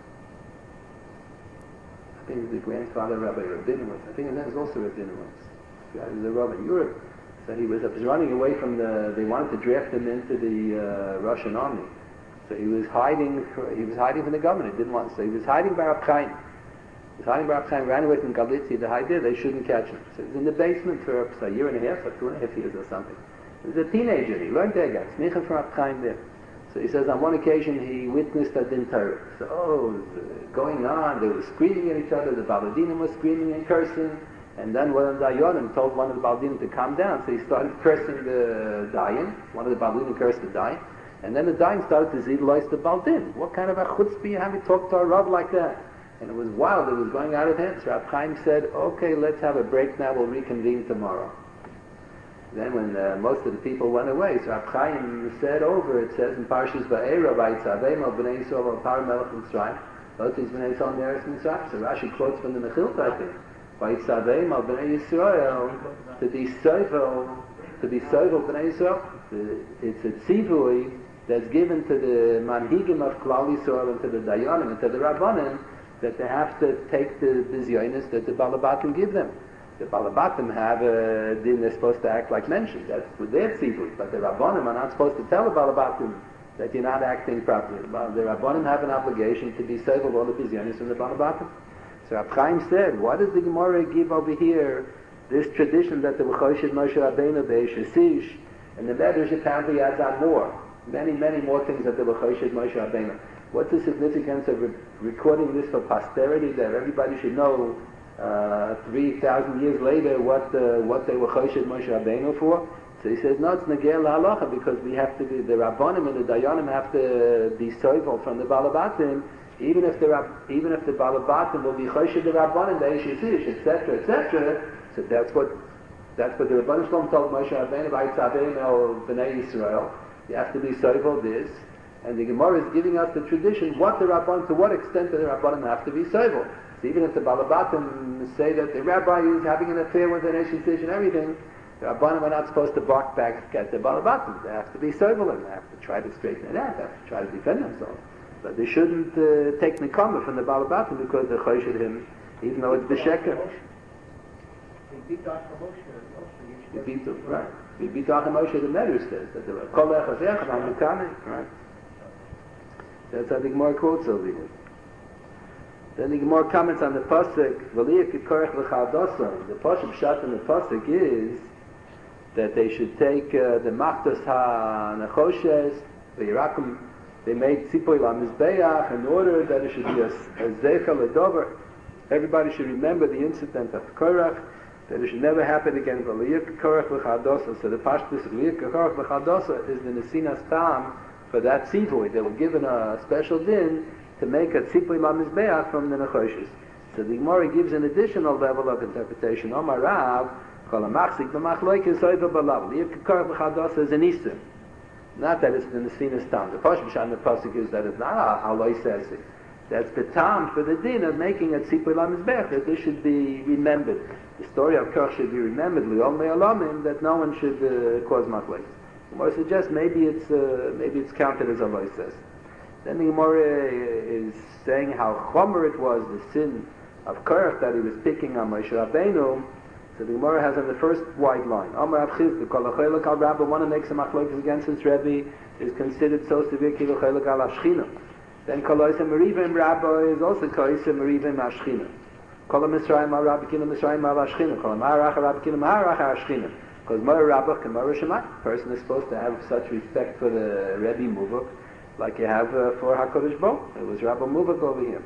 A: I think it was the grandfather of Rabbi Rabinowitz. I think his name is also Rabinowitz. He was a Rav in Europe. So he was, was running away from the, they wanted to draft him into the uh, Russian army. So he was hiding, he was hiding from the government, he didn't want to, so he was hiding by Rab Chaim. He was hiding by Rab Chaim, ran away from Galicia to hide there, they shouldn't catch him. So he was in the basement for a year and a half, or two and a half years or something. He was a teenager, he learned there, got smicha from Rab Chaim there. So he says on one occasion he witnessed a din Torah. So oh, it was uh, going on, they were screaming at each other, the Baladinim was screaming and cursing. And then one of the Dayanim told one of the Baldinim to calm down, so he started cursing the Dayan. One of the Baldinim cursed the Dayan. And then the Dayan started to zidlois the Baldin. What kind of a chutzpah you have to talk to a Rav like that? And it was wild, it was going out of hand. So Rab Chaim said, okay, let's have a break now, we'll reconvene tomorrow. Then when uh, most of the people went away, so Rab Chaim said over, it says in Parshas Ba'era, Vayitzavim al B'nai Yisrael al Par Melech Mitzrayim, Lotis B'nai Yisrael Neres Mitzrayim. So Rashi quotes from the Mechilta, I think. Vayitzavim al B'nai Yisrael, to be sovel, to be sovel B'nai Yisrael, it's a tzivui that's given to the manhigim of Klal Yisrael and to the Dayanim and to the Rabbanim, that they have to take the bizyonis that the Balabatim give them. The Balabatim have a din, they're supposed to act like mentioned. That's with their tzivui. But the Rabbanim are not supposed to tell the Balabatim that you're not acting properly. The Rabbanim have an obligation to be sovel all the bizyonis from the Balabatim. So Rab Chaim said, what does the Gemara give over here? This tradition that the V'choshid Moshe Rabbeinu be'eshes ish, and the Medrash apparently adds on more. Many, many more things that the V'choshid Moshe Rabbeinu. What's the significance of re- recording this for posterity, that everybody should know uh, three thousand years later what uh, what they were choshid Moshe Rabbeinu for? So he says, no, it's negel halacha, because we have to be, the Rabbanim and the Dayanim have to be sovel from the Balabatim, even if the Rab, even if the Balabatim will be choshid the Rabbanim, the Eshes Ish, et cetera, et cetera. So that's what that's what the Rabbanim Shalom told Moshe Rabbeinu, Vayitzavim el B'nai Yisrael. You have to be sovel this. And the Gemara is giving us the tradition, what the Rabbanim, to what extent do the Rabbanim have to be sovel. So even if the Balabatim say that the rabbi is having an affair with an Eshes Ish and everything, the Rabbanim are not supposed to bark back at the Balabatim. They have to be sovel and they have to try to straighten it out. They have to try to defend themselves. But they shouldn't uh, take Nekama from the Balabatim because they're choshid him, even though it's B'sheker.
C: They beat off Moshe.
A: They beat him, right. They beat off Moshe, the Medrash says, that they were Kol Echad Echad Al Mekane, right. That's how the Gemara quotes over here. Then the Gemara comments on the pasuk, V'liyah K'korech L'chadasa. The pasuk shot in the pasuk is that they should take uh, the Machtos HaNechoshes, the Yirakim, they made Tzipoy LaMizbeach in order that it should be a, a Zecha L'dover. Everybody should remember the incident of Korach, that it should never happen again. V'liyah K'korech L'chadasa. So the pasuk V'liyah K'korech L'chadasa is the Nesinas Tam for that tzivui. They were given a special din to make a tzipui lamizbeach from the nechoshes. So the Gemara gives an additional level of interpretation. Omar Rav, kol hamachzik b'machloikes oiva b'lav. Li'ir k'kar b'chados is an Easter. Not that it's in the Sinus Tam. The Pashmish on the Pasuk is that it's not how Loi says it. That's the time for the din of making a tzipui lamizbech, that this should be remembered. The story of Korach should be remembered, li'ol me'alamim, that no one should uh, cause machlokes. The Gemara suggests maybe it's uh, maybe it's counted as Allah says. Then the Gemara is saying how chomer it was, the sin of Korach that he was picking on Moshe Rabbeinu. So the Gemara has on the first white line, Amar Rav Chizda, kol ha'chelek al Rabba, one who makes a machlokes against his Rebbe is considered so severe, ki l'chelek al Ashchina. Then Kol Oisem Merivim Rabba is also Kol Oisem Merivim Ashchina. Kol HaMisrayim Al Rabba Kino Misrayim Al Ashchina. Kol HaMarach Al Rabba Kino Maharach Al Ashchina. Because Mor Rabba can Mor Shemai. A person is supposed to have such respect for the Rebbe Muvak like you have uh, for HaKadosh Baruch. It was Rabba Muvak over here.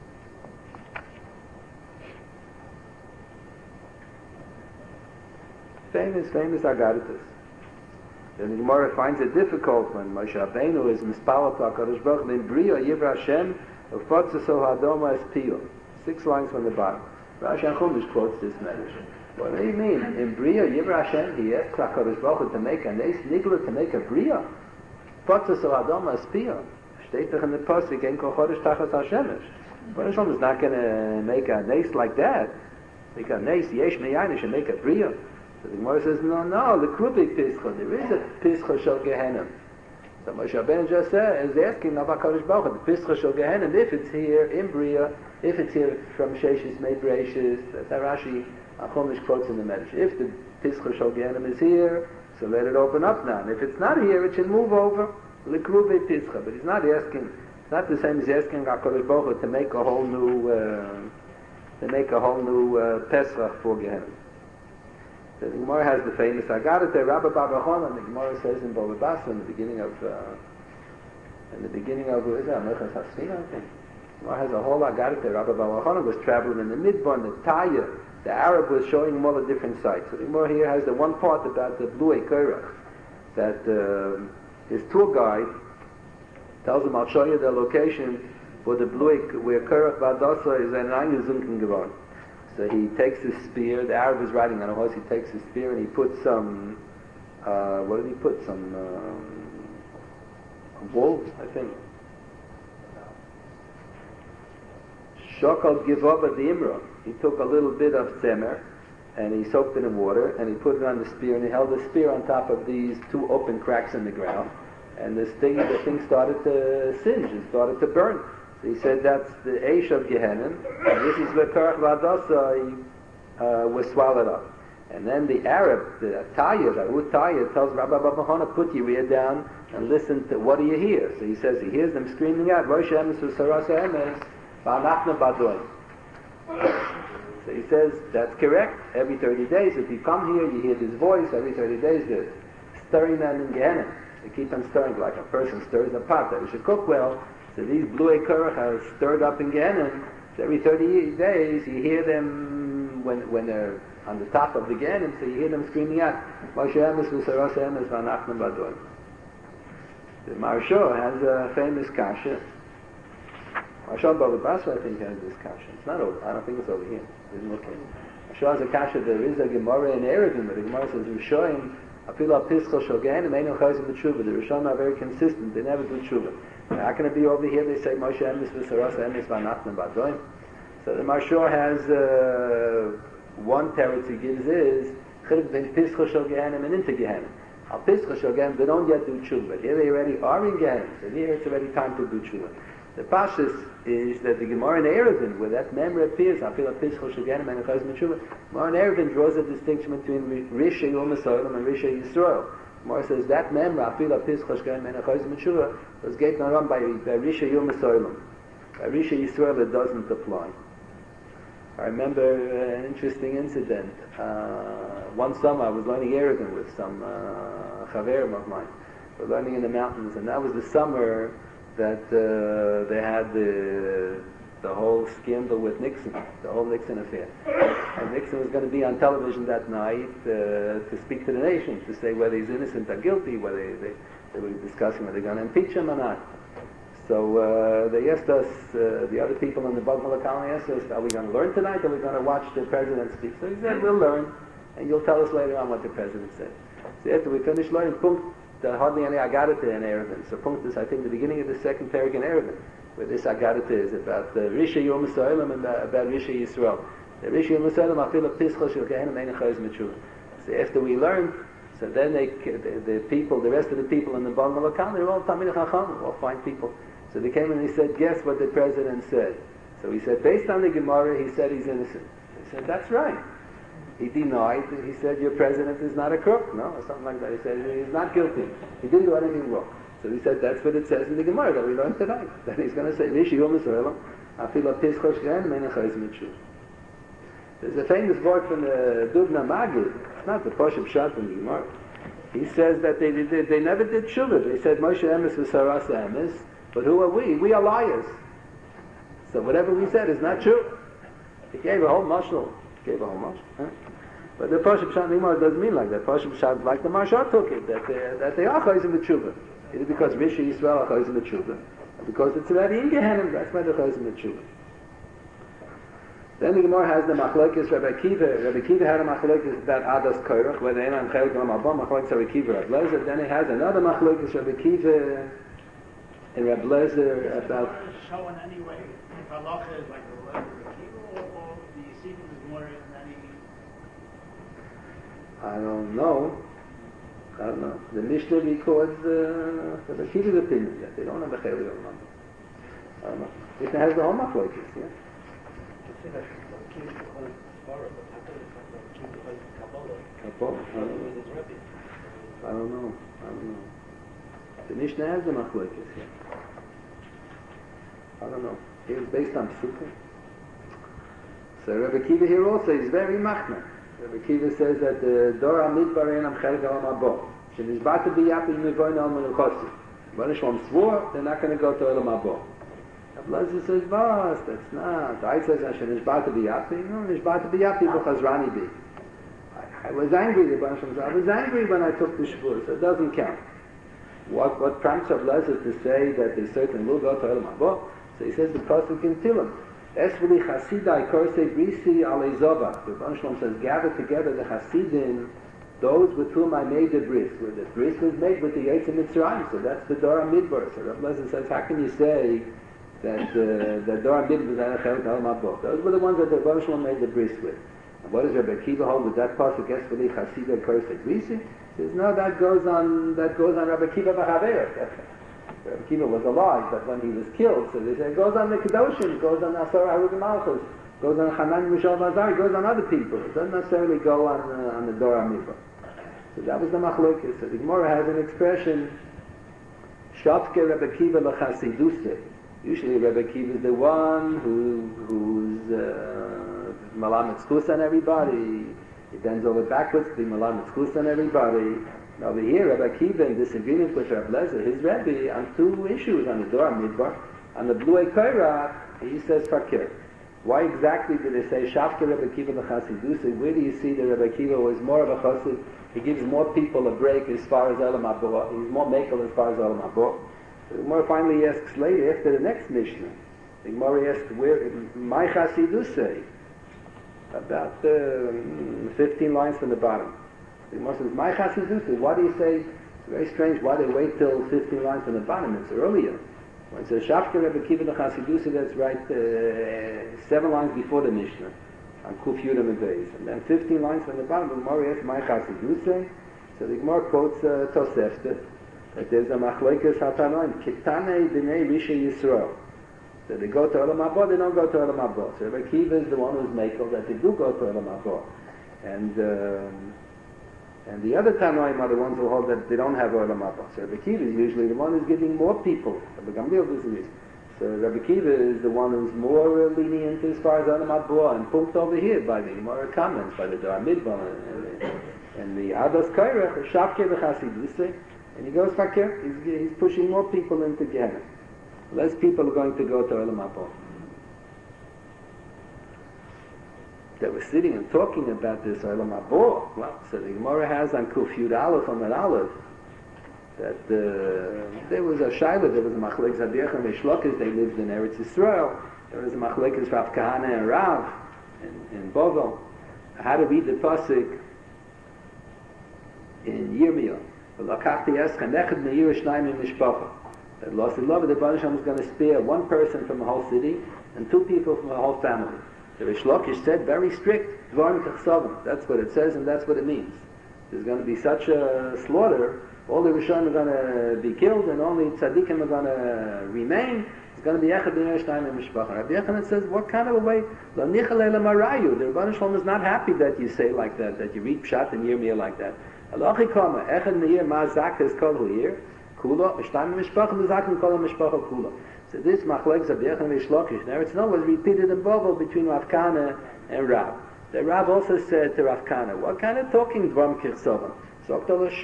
A: Famous, famous Agaritas. Then the Gemara finds it difficult when Moshe Rabbeinu is mispalel to HaKadosh Baruch Hu, in Bria Yivra Hashem, Ufotzeso Hadoma Es Piyah. Six lines from the bottom. Rashi Chumash quotes this message. What do you mean? In Bria Yivra Hashem, he asked HaKadosh Baruch Hu to make a nes nigla, to make a Bria. Ufotzeso Hadoma Es Piyah. Steht doch in the Pasuk, Ein Kol Chodesh Tachas HaShemesh. But Hashem is not going to make a nes like that. Make a nes, Yesh Me'ayne, should make a Bria. So the Gemara says, no, no, the Krubik Pischa, there is a Pischa Shel Gehenim. So Moshe Rabbeinu just said, is asking about HaKadosh Baruch Hu, the Pischa Shel Gehenim, if it's here in Bria, if it's here from Sheshis, Mei Breishis, that's how Rashi Chumash quotes in the Medrash. If the Pischa Shel Gehenim is here, so let it open up now. And if it's not here, it should move over, the Krubik Pischa. But he's not asking, it's not the same as asking HaKadosh Baruch Hu to make a whole new, uh, to make a whole new uh, Pesach for Gehenim. So the Gemara has the famous Agadite, Rabba Baba Chana, and the Gemara says in Baba Basra, in the beginning of, uh, in the beginning of, who is that, Mechas Hasfina, I think. The Gemara has a whole Agadite, Rabba Baba Chana was traveling in the Midbar, the Taya, the Arab was showing him all the different sites. So the Gemara here has the one part about the Blue Korach, that uh, his tour guide tells him, I'll show you the location for the Blue, where Korach Vadasa is an Eingezunken geworden. So he takes his spear, the Arab is riding on a horse, he takes his spear and he puts some, uh, what did he put? Some, um, wool, I think. Shokal Givova the Imra. He took a little bit of semer and he soaked it in water and he put it on the spear and he held the spear on top of these two open cracks in the ground. And this thing, the thing started to singe, it started to burn. So he said that's the Eish of Gehenim, and this is where Korach Vadasa uh, was swallowed up. And then the Arab, the Taya, the Ut Taya, tells Rabbi Baba Chana, put your ear down and listen to, what do you hear? So he says he hears them screaming out, Rosh Emes Sarasa Emes, Ba'anachna Badoin. So he says, that's correct. Every thirty days, if you come here, you hear this voice, every thirty days they're stirring them in Gehenim. They keep on stirring like a person stirs a pot that we should cook well. So these Blue Korach are stirred up in Gehenim. So every thirty days you hear them when when they're on the top of the Gehenim, so you hear them screaming out, Moshe Emes v'Saras Emes v'Anachnu Badon. The Maharsha has a famous kasha. Maharsha Baba Basra, I think, has this kasha. It's not over, I don't think it's over here. It isn't okay. Maharsha has a kasha, there is a Gemara in Erevim, but the Gemara says, Rishoyim, Apila Pischa Shel Gehenim, Einu Chayzim B'Tshuva. The Rishoyim are very consistent, they never do Tshuva. How can it be over here? They say Moshe Emes v'Saras Emes v'Anachnu Badon. So the Maharsha has uh, one teretz he gives is Chiluk ben Pischa Shel Gehenim and into Gehenim. Al Pischa Shel Gehenim they don't yet do tshuva, but here they already are in Gehenim. So here it's already time to do tshuva. The pashtus is that the Gemara in Erevin, where that memory appears, I feel a Pischa Shel Gehenim and a Chayz Tshuva. Gemara in Erevin draws a distinction between Risha Yom Esolim and Risha Yisrael. Gemara says that memory, I feel a Pischa Shel Gehenim and a Chayz Tshuva, was getting run by, by Risha Yom Esolim. By Risha Yisrael it doesn't apply. I remember uh, an interesting incident. Uh, one summer I was learning Arabic with some uh, chaverim of mine. We were learning in the mountains, and that was the summer that uh, they had the the whole scandal with Nixon, the whole Nixon affair. And Nixon was going to be on television that night uh, to speak to the nation, to say whether he's innocent or guilty, whether they, they were discussing whether they're going to impeach him or not. So uh, they asked us, uh, the other people in the Bogmala colony asked us, are we going to learn tonight or are we going to watch the president speak? So he said, we'll learn, and you'll tell us later on what the president said. So after we finished learning, Punkt, uh, hardly any Agadata in Erevin. So Punkt is, I think, the beginning of the second parak in Erevin, where this Agadata is about the Risha Yom Yisraelim and about, about Risha Yisrael. The Risha Yom Yisraelim, Afil Pischa Shel Gehenim Ein Chayz Mitzvah. So after we learned, so then they, the, the people, the rest of the people in the Bogmala colony, they're all Talmidei Chacham, all fine people. So they came and he said, guess what the president said. So he said, based on the Gemara, he said he's innocent. He said, that's right. He denied, he said, your president is not a crook, no, or something like that. He said, he's not guilty. He didn't do anything wrong. So he said, that's what it says in the Gemara that we learned tonight. Then he's going to say, Rishi Yom Yisraelim, Afil Pischa Shel Gehenim Ein Chayz Mitzvah. There's a famous word from the Dubna Magid. It's not the Poshup Shad from the Gemara. He says that they did, they never did shuvah. They said Moshe Emes v'Sarasa Emes, but who are we? We are liars. So whatever we said is not true. He gave a whole mashal. Gave a whole mashal. Huh? But the Poshup Shad Gemara doesn't mean like that. Poshup Shad, like the Marsha took it, that they, that they are chayzim v'tshuva. It is because Rishi Yisrael are chayzim v'tshuva, because it's already in Gehenim. That's why they're chayzim v'tshuva. Then the Gemara has the machlokes Rabbi Akiva. Rabbi Akiva had a machlokes about Adas Korach, whether they are chelik or mabam. Machlokes Rabbi Akiva, Rabbi Lezer. Then he has another machlokes Rabbi Akiva and Rabbi Lezer about.
B: Show in any way if halacha is like the Rabbi Akiva, or, or the Yeshiva is more in any.
A: I don't know. I don't know. The Mishnah records uh, Rabbi Akiva's opinion that they don't have a chelik or mabam. I don't know. It has the whole machlokes, yeah. Kabbalah? I don't know. I don't know. I don't know. The Mishnah has the machlokes here. I don't know. It was based on Sukkah. So Rabbi Akiva here also is very machna. Rabbi Akiva says that the Dora Midbar Einam Chelik Al Mabo. Shenishbata Biyapi Mivoin Al Menuchosi. When Hashem swore, they're not going to go to Elam Mabo. Ablazer says, "Boss, that's not." I says, "I should nishbata biyapi." No, nishbata biyapi b'chazrani bi. I was angry. The Baruch Hashem, I was angry when I took the shvur, so it doesn't count. What what prompts Ablazer to say that they certainly will go to Elam Haba? So he says the pasuk in Tilim, "Esveli chasidai korsei brisi alei zova." The Baruch Hashem says, "Gather together the chasidim, those with whom I made the bris." Where the bris was made with the Yetzer Mitzrayim, so that's the Dora Midbar. So Ablazer says, "How can you say that uh, the Dora Midbar was a chelik al mabot? Those were the ones that the Baruch Hashem made the bris with." And what does Rabbi Akiva hold with that pasuk? Esveli chasidai korsei brisi. He says, no, that goes on. That goes on Rabbi Akiva b'Chaver. Rabbi Akiva was alive, but when he was killed, so they say it goes on the Kedoshim, it goes on Asar Harugim Malchus, it goes on Hanan Mishal Bazar, it goes on other people. It doesn't necessarily go on uh, on the Dora Midbar. So that was the machlokes. So the Gemara has an expression, Shavke Rabbi Akiva l'chasiduse. Usually Rabbi Akiva is the one who who's uh, malamet zchus on everybody. He bends over backwards to be malamet zchus on everybody. Now over here, Rabbi Akiva in disagreement with Rabbi Lezer, his Rebbe, on two issues, on the Dora Midbar, on the Blue Koirach, he says fakir. Why exactly did they say Shavke Rabbi Akiva l'chasiduse? Where do you see that Rabbi Akiva was more of a chassid? He gives more people a break as far as Elam Haba. He's more makel as far as Elam Haba. The Gemara finally asks later, after the next Mishnah, the Gemara asks, where, my chasiduse, about uh, fifteen lines from the bottom. The Gemara says, my chasiduse, why do you say, it's very strange, why they wait till fifteen lines from the bottom? It's earlier. When it says, Shavke Rabbi Akiva l'chasiduse, that's right, uh, seven lines before the Mishnah, on Kuf Yudam and Beis. And then fifteen lines from the bottom, the Gemara asks, my chasiduse. So the Gemara quotes uh, Tosefta, that there's a machlokes hatanoim, kitane b'nei Risha Yisrael. So they go to Elam Haba, they don't go to Elam Haba. So Rabbi Akiva is the one who's makel, that they do go to Elam Haba. And, um, and the other Tanoim are the ones who hold that they don't have Elam Haba. So Rabbi Akiva is usually the one who's giving more people. Rabbi Gamliel disagrees. So Rabbi Akiva is the one who's more lenient as far as Elam Haba, and pumped over here by the Gemara comments, by the Dora Midbar, and, and the Adas Koirach, Shavke v'chasiduse, and he goes fakir. He's, he's pushing more people into Gehenna. Less people are going to go to Elam Haba. They were sitting and talking about this Elam Haba. Well, so the Gemara has on Kuf Yud Aleph on that Aleph that uh, there was a Shaila, there was a Machlekes Hadiach and Meshlokish, they lived in Eretz Yisrael. There was a Machlekes Rav Kahana and Rav in, in Bovel. How to read the pasuk in Yirmiyah. V'lakachti eschem echad me'ir shnayim mishpacha. That lost in love, the Baruch Hashem was going to spare one person from the whole city and two people from the whole family. The Rish Lakish said very strict, Dvarim Tachsavim. That's what it says and that's what it means. There's going to be such a slaughter, all the Rishon are going to be killed and only Tzaddikim are going to remain. It's going to be Echad Me'ir Shnayim Mishpacha. Rabbi Yochanan says, what kind of a way? Lo nichal ela marayu. The Rebbeinu Shalom is not happy that you say like that, that you read Pshat and Yirmiyah like that. Alochi kama, Echad Me'ir Ma'azak is kol hu'ir. Kula, Shnayim Mishpacha, Mazakim kol Mishpacha Kula. So this Machlekes Rabbi Yochanan Rish Lakish, now it's not was repeated in Bovel between Rav Kahana and Rav. The Rav also said to Rav Kahana, what kind of talking Dvarim Kirsovan? So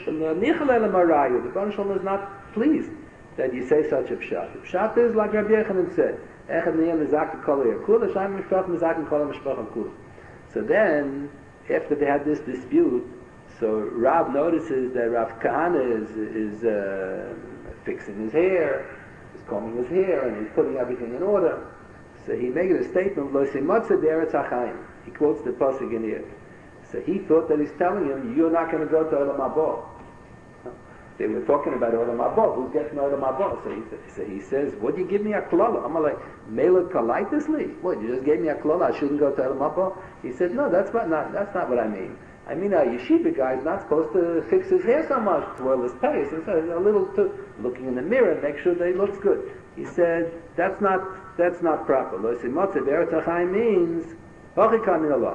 A: the Baruch Shalom is not pleased that you say such a pshat. The pshat is like Rabbi Yochanan said, Echad Niyam Mizaki Kol Yakul, Shayim Mishpach Mizakim Kol Mishpach Kul. So then, after they had this dispute, so Rav notices that Rav Kahana is, is uh, fixing his hair, he's combing his hair, and he's putting everything in order. So he made a statement, Lo Simotze Be'eretz HaChaim. He quotes the pasuk in here. So he thought that he's telling him, you're not going to go to Olam Haba. They were talking about Olam Haba. Who's getting Olam Haba? So he, so he says, what, you give me a klala? I'm like, Melech Kalaitisli? What, you just gave me a klala, I shouldn't go to Olam Haba? He said, no, that's what, not, that's not what I mean. I mean, a yeshiva guy is not supposed to fix his hair so much, twirl his face. It's a little too, looking in the mirror, make sure that he looks good. He said, that's not, that's not proper. Lo simotze be'eretz HaChaim means, hochika min Allah.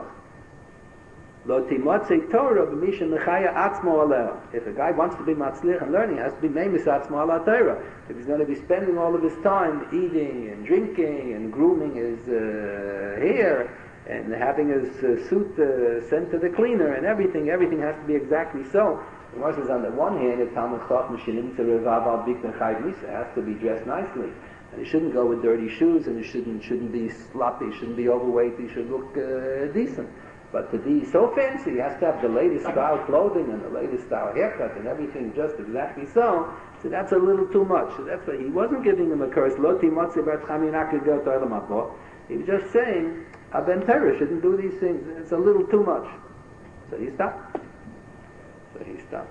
A: Lo timotze Torah b'misha mechaya atzmo aleh. If a guy wants to be matzlich and learning, he has to be meimis atzmo ala Torah. If he's going to be spending all of his time eating and drinking and grooming his uh, hair and having his uh, suit uh, sent to the cleaner and everything, everything has to be exactly so. The Gemara says on the one hand, a Talmud Chacham shinim tzerav al bikten chayv misa has to be dressed nicely. And he shouldn't go with dirty shoes, and he shouldn't shouldn't be sloppy, he shouldn't be overweight, he should look uh, decent. But to be so fancy, he has to have the latest style clothing and the latest style haircut and everything just exactly so. So that's a little too much. So that's why he wasn't giving him a curse. Lo timotze bar tchami nakid go to Olam Haba. He was just saying, a ben Torah shouldn't do these things. It's a little too much. So he stopped. So he stopped.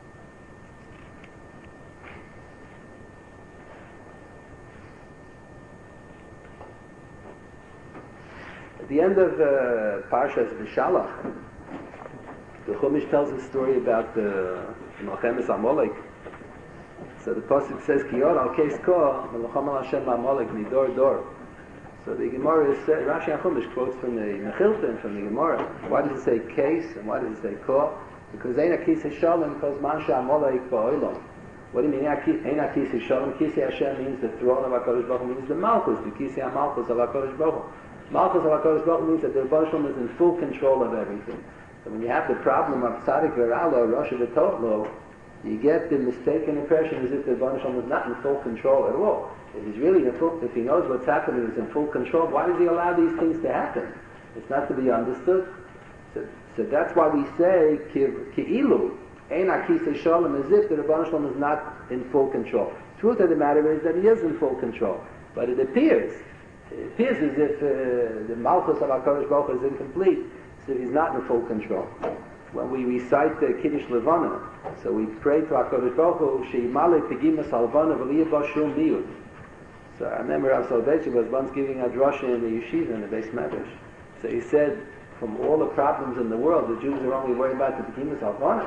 A: At the end of uh, Parshas V'Shalach, the Chumash tells a story about the Melchemes Amalek. So the pasuk says, "Ki yor al keis ko melcham al Hashem Amalek midor dor." So the Gemara is said, Rashi and Chumash quotes from the Mechilta and from the Gemara. Why does it say keis and why does it say ko? Because ein akis hashalom because mansha Amalek ba'olam. What do you mean? Ein akis hashalom? Kisi Hashem means the throne of Hakadosh Baruch Hu, means the Malchus, the Kisi HaMalchus of Hakadosh Baruch Hu. Malchus of HaKadosh Baruch Hu means that the Rebbeinu Shalom is in full control of everything. So when you have the problem of Tzadik V'Ralo, Rosh V'Totlo, you get the mistaken impression as if the Rebbeinu Shalom is not in full control at all. If he's really in full, if he knows what's happening, he's in full control, why does he allow these things to happen? It's not to be understood. So, so that's why we say, Ki'ilu, Ein HaKisei Shalom, as if the Rebbeinu Shalom is not in full control. The truth of the matter is that he is in full control. But it appears It appears as if uh, the Malchus of HaKadosh Baruch Hu is incomplete, so he's not in full control. When we recite the Kiddush Levana, so we pray to HaKadosh Baruch Hu, She'imale Pegimas Halvana V'liyah Bashum Miyud. So I remember Rav Soloveitchik was once giving a drasha in the yeshiva in the Beis Medrash. So he said, from all the problems in the world, the Jews are only worried about the Pegimas Halvana.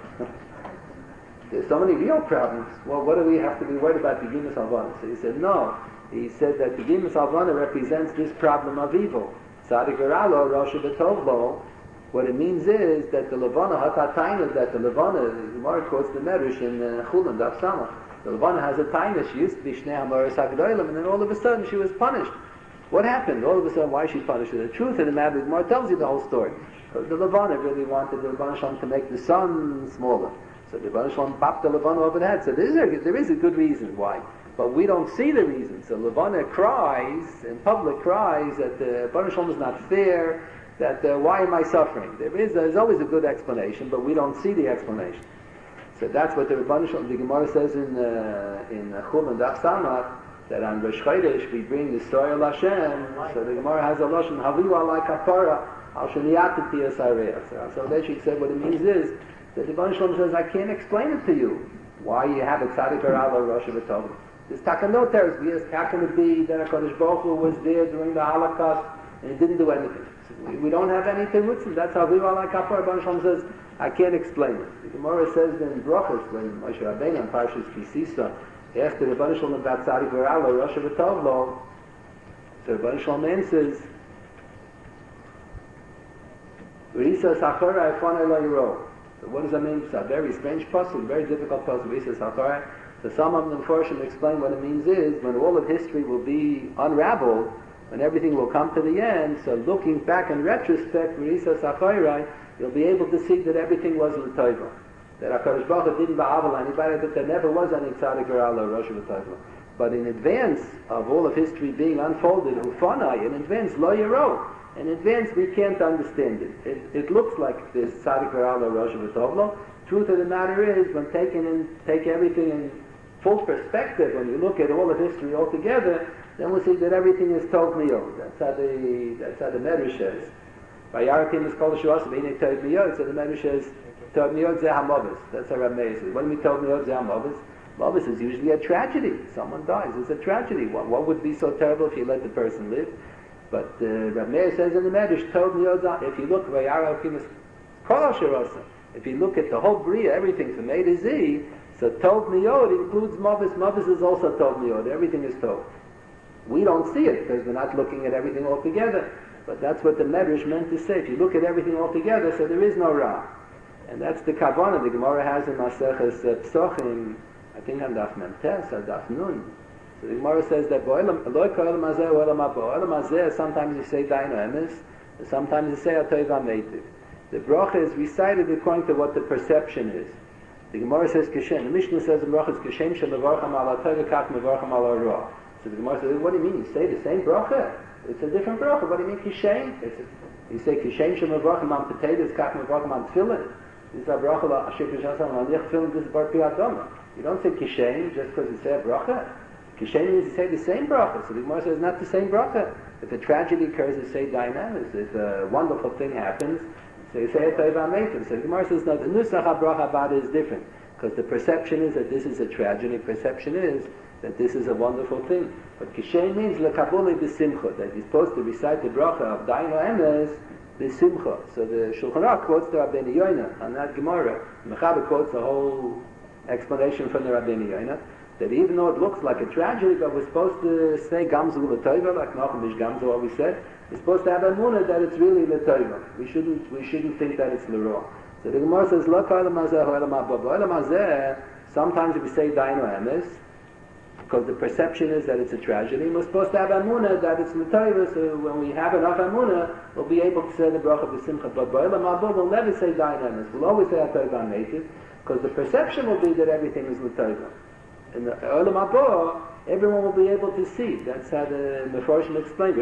A: There's so many real problems. Well, what do we have to be worried about Pegimas Halvana? So he said, no. He said that the Gimus Halvana represents this problem of evil. Tzadik V'Ralo, Rosh V'Tovlo. What it means is that the Levana Hatataina, that the Levana, the Gemara quotes the Medrash in uh, Chulin, Daf Samach. The Levana has a taina. She used to be Shnei Hamaras Hagdolim, and then all of a sudden she was punished. What happened? All of a sudden, why is she punished? The truth of the matter, the Gemara tells you the whole story. Because the Levana really wanted the Levana Shalom to make the sun smaller. So the Levana Shalom bopped the Levana over the head. So there is a, there is a good reason why. But we don't see the reason. So Levana cries, in public cries, that the Baruch Shalom is not fair, that uh, why am I suffering? There is there's always a good explanation, but we don't see the explanation. So that's what the Rebbeinu Shalom, the Gemara says in uh, in Chum and Daf Samach, that on Rosh Chodesh we bring the story of Hashem. So the Gemara has a lashon Haviu alai kapara al sheniyatati asareya. So there she said what it means is that the Rebbeinu Shalom says I can't explain it to you why you have a tzaddik or Allah Rosh Hashanah. There's takanot we ask how can it be that HaKadosh Baruch Hu was there during the Holocaust and he didn't do anything. So we, we don't have any terutzim. That's how Haviu alai kapara. Rebbeinu Shalom says I can't explain it. The Gemara says in Brachos, when Moshe Rabbeinu on Parshas Kisisa asked the Rebbeinu Shalom about Tzadik V'Rala, Rosh Hashanah, so Rebbeinu Shalom answers, Risa Sachara Efonei Lo Yiro. So what does that mean? It's a very strange puzzle, very difficult puzzle, Risa Sachara. So some of them first explain what it means is, when all of history will be unraveled, when everything will come to the end, so looking back in retrospect, Risa Sachara, you'll be able to see that everything was l'toiva. That HaKadosh Baruch Hu didn't ba'avel anybody, that there never was any tzaddik or Allah or Rosh Hashanah. But in advance of all of history being unfolded, ufanai, in advance, lo yiro, in advance we can't understand it. It, it looks like this tzaddik or Allah or Rosh Hashanah. Truth of the matter is, when taken in, take everything in full perspective, when you look at all of history altogether, then we'll see that everything is tov miyod. That's how the, that's how the Medrash says. Vayaratim is called Shuas, V'inei Tov Miyod, so the Medrash says, Tov Miyod Zeh HaMavis. That's how Rabbi Meir says. What do we Tov Miyod Zeh HaMavis? Mavis is usually a tragedy. Someone dies. It's a tragedy. What, what would be so terrible if you let the person live? But uh, Rabbi Meir says in the Medrash, Tov Miyod Zeh, if you look, Vayaratim is Kol Shirasa. If you look at the whole Bria, everything from A to Z, so Tov Miyod includes Mavis. Mavis is also Tov Miyod. Everything is Tov. We don't see it because we're not looking at everything all together. But that's what the Medrash meant to say. If you look at everything all together, so there is no Ra. And that's the Kavanah the Gemara has in Maseches uh, Psochim, I think on Daf Memtes or Daf Nun. So the Gemara says that sometimes you say Daino Emes, sometimes you say Atoiv HaMeitiv. The bracha is recited according to what the perception is. The Gemara says Kishem. The Mishnah says in bracha is Kishem Shemavarcham Ala Atoiv Kach Mevarcham Ala Ra. So the Gemara says, what do you mean? You say the same bracha? It's a different bracha. What do you mean Kishem? You say Kishem Shemavarcham Am Potatoes Kach Mevarcham Am Tefillin. This is a bracha la Ashik Rishasam Al Nich Tefillin. This is Bar Pi Adama. You don't say Kishem just because you say a bracha. Kishem means you say the same bracha. So the Gemara says not the same bracha. If a tragedy occurs, you say dynamis. If a wonderful thing happens, so you say a Teiva Meitim. So the Gemara says no, the Nusach HaBracha Bada is different. Because the perception is that this is a tragedy. Perception is that this is a wonderful thing. But Kishem means lekabuli b'simcha, that you're supposed to recite the bracha of Daino Emes b'simcha. So the Shulchan Aruch quotes the Rabbeinu Yoina on that Gemara. Mechaber quotes the whole explanation from the Rabbeinu Yoina, that even though it looks like a tragedy, but we're supposed to say Gamzu l'toiva, like Nachum Ish Gamzu always said, we're supposed to have emunah that it's really l'toiva. We shouldn't, we shouldn't think that it's l'roa. So the Gemara says, Lo ka'olam hazeh ha'olam haba. Ha'olam hazeh, sometimes if we say Daino Emes, because the perception is that it's a tragedy, we're supposed to have emunah that it's l'toiva, so when we have enough emunah, we'll be able to say the bracha b'simcha. But ha'olam haba, we'll never say Daino Emes. We'll always say ha'toiv ha'meitiv, because the perception will be that everything is l'toiva. In the Olam Haba, everyone will be able to see. That's how the Mefarshim explained.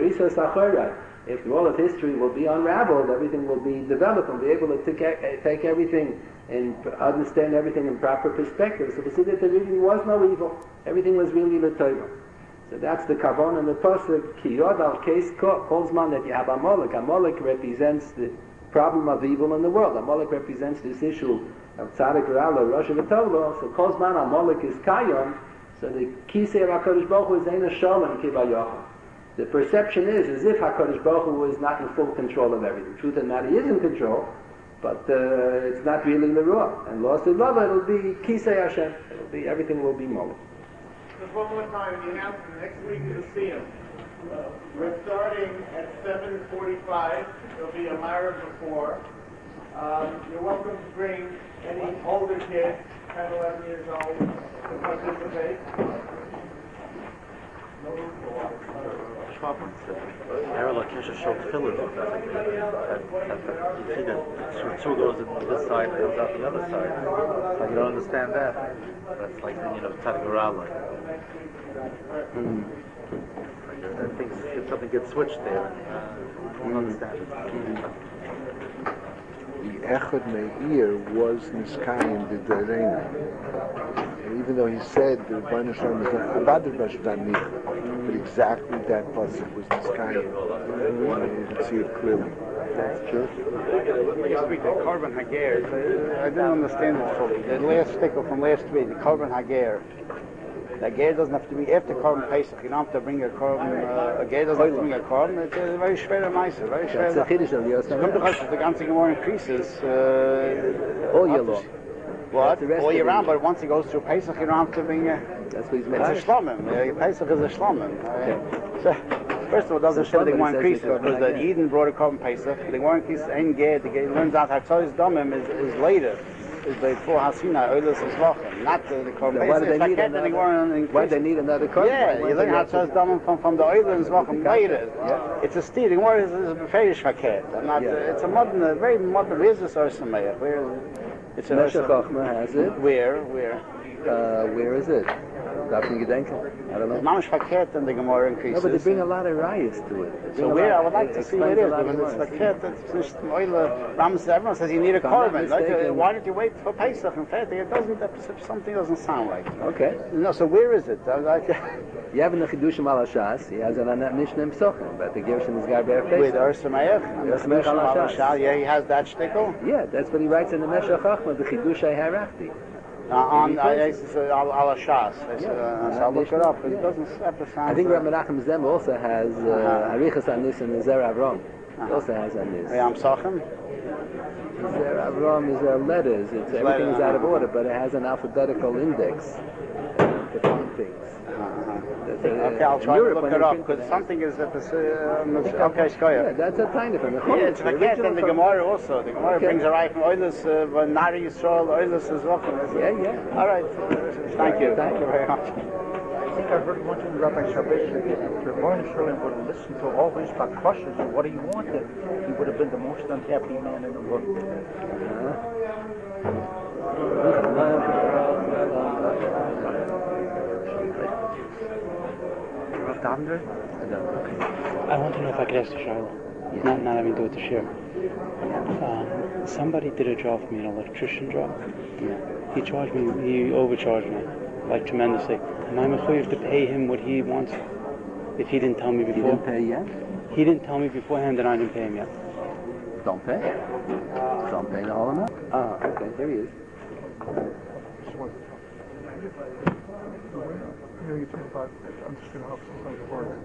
A: If all of history will be unraveled, everything will be developed, and be able to take, take everything and understand everything in proper perspective. So we see that there really was no evil. Everything was really l'toiva. So that's the Kavon and the Pasuk. Ki Yod al Keis calls man that you have Amalek. Amalek represents the problem of evil in the world. Amalek represents this issue of Tzadik Ra'ala, Rosh Hashanah, so Kozman Amalek is Kayom, so the Kisei of HaKadosh Baruch Hu is Eina Shalom Kibayachim. The perception is as if HaKadosh Baruch Hu is not in full control of everything. Truth and matter, he is in control, but uh, it's not really L'Ruah. And lost in love, it'll be Kisei Hashem. It'll be, everything will be Molech.
G: Just one more time, the announcement next week is the Siyum. Uh, we're starting at seven forty-five. There'll be a Myra before. Um, you're welcome to bring any older kids, ten, eleven years old, to participate.
H: Erla Kesha showed tefillin. You see that two, two goes into this side, goes out the other side. Like you don't understand that. That's like, you know, Tadgarala. Mm. Like uh, things, something gets switched there. And, uh, you don't understand it. Mm.
I: Echad Meir was Niskayim the Dorena. And even though he said that the Rebbeinu Shalom was not Abad the Rebbeinu Shalom Nicha, but exactly that pasuk was Niskayim. And you can see it clearly. That's true.
J: When you speak the Korban Hager, I didn't understand it fully. The last sticker from last week, the Korban Hager. The Hager doesn't have to be after Korban Pesach. You don't have to bring a Korban. Uh, a Hager doesn't have to bring a Korban. It's a very schwer Meiser. Very schwer.
A: That's the Chiddush of the Yosef.
J: Kommt doch aus, the ganze Gemara increases. Uh,
A: all year long.
J: What? All year round, but once he goes through Pesach, you don't have to bring a...
A: That's what he's
J: meant. It's a shlomim. Uh, Pesach is a shlomim. Uh, so, first of all, it doesn't show the Gemara increase because the Eden brought a Korban Pesach. The Gemara increase ain't Ger. The Ger learns out Hatzos Domim is, is later. Is before Hasina, Oilus is Vachem, not the, the Korban Pesach.
A: Why do they need another? Why do they need another Korban?
J: Yeah, you learn Hatzos Domim from, from the Oilus Vachem later. Yeah. It's a steer. The Gemara is, is a beferish verkehrt. Yeah. It's a modern, a very modern. Where's this Orsameir? Where? It's a
A: Meshach Chochmah has it.
J: Where? Where?
A: Uh, where is it? Darf ich gedenken? I don't know.
J: Mamish verkehrt and the Gemara increases.
A: No, but they bring a lot of rayas to it.
J: So where? I would like to see where it is. When it's verkehrt, it's just Oile. Rams, everyone says you need a korban. Like, why don't you wait for Pesach and Fertig? It doesn't. Something doesn't sound right.
A: Okay.
J: No. So where is it? Like,
A: you have in the Chidushim al Hashas. He has an Mishnah in Pesachim, but the Gershon is Garber Pesach.
J: With Orsameir. Orsameir al Hashas. Yeah, he has that shtickle.
A: Yeah, that's what he writes in the Meshach Chochmah, the Chidushai Harachti.
J: Uh, on uh, it's uh, al Hashas. Yeah. Uh, I'll look it up. It doesn't ever sound.
A: I think Rabbi Menachem Zem also has Arichas Anis and Zer Avram. He also has Anis.
J: Yeah, I'm Sachem.
A: Zer Avram is uh, letters. It's, everything is out of order, but it has an alphabetical index to find things.
J: Uh, okay, I'll try to look it up because something is that this. Uh, okay,
A: yeah, that's a tiny thing.
J: Yeah, it's verkehrt and the Gemara also. The Gemara okay. brings a right from Oilus, but Nari Yisrael, Oilus is welcome.
A: Yeah, yeah.
J: All right. Thank you.
A: Thank you very much.
C: I think I heard once in Rabbi Shabbos that if Rebbeinu Shalom would have listened to all these bakashas and what he wanted, he would have been the most unhappy man in the world.
K: I want to know if I could ask the Shiloh. Yeah. Not, not having to do it to share. Um, somebody did a job for me, an electrician job.
A: Yeah.
K: He charged me, he overcharged me, like tremendously. Am I mechuyev to pay him what he wants if he didn't tell me before?
A: He didn't pay yet?
K: He didn't tell me beforehand and I didn't pay him yet.
A: Don't pay. Don't pay the whole amount. Ah, okay, here he is.
L: You know, you talk about, I'm just going to help sometimes it works.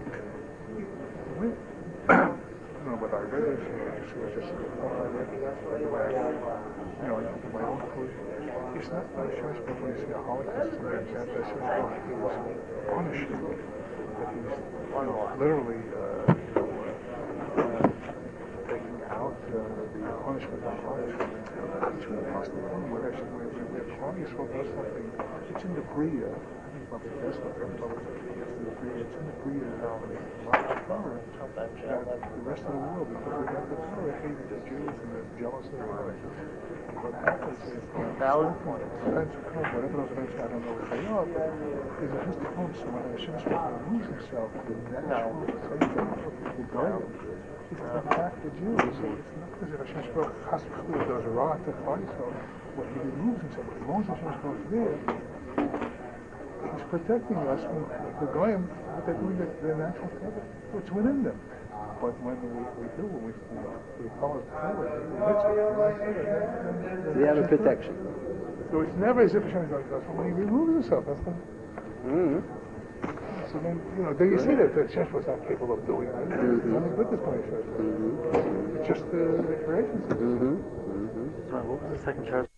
L: I don't know whether I read this or just, it was just what I read, the way I, you know, I come to my own conclusion. It's not about a choice, but when you see a Holocaust, sometimes that says he was punished, that he was, you know, literally, uh, you know, uh, taking out uh, the punishment of life. It's really possible. Where actually, where, where Claudius does something, it's in the Bria. It's in the Bria, it's in the Bria now, that the rest of the world, because we have the Torah, hated the Jews and they're jealous of everybody. What happens is, valid point. Events occur, whatever those events, I don't know what they are, but is it just comes, so when Hashem is supposed to lose himself, the natural thing that will go, he's going to attack the Jews. So it's not because if Hashem is supposed to has to does a right to fight, so what he removes himself, as long as Hashem is supposed to there, he's protecting us from the goyim, but they're doing their natural thing. It's within them. But when we, we do, when we, we follow the Torah,
A: so you have a protection.
L: So it's never as if Hashem is like that. But when he removes himself, that's the...
A: Mm-hmm.
L: So then, you know, then you see that Hashem was not capable of doing that.
A: Mm-hmm.
L: Nothing but this punishment. Mm-hmm. It's just the, the creation.
A: Mm-hmm. Mm-hmm.
K: Sorry, what was the second chart?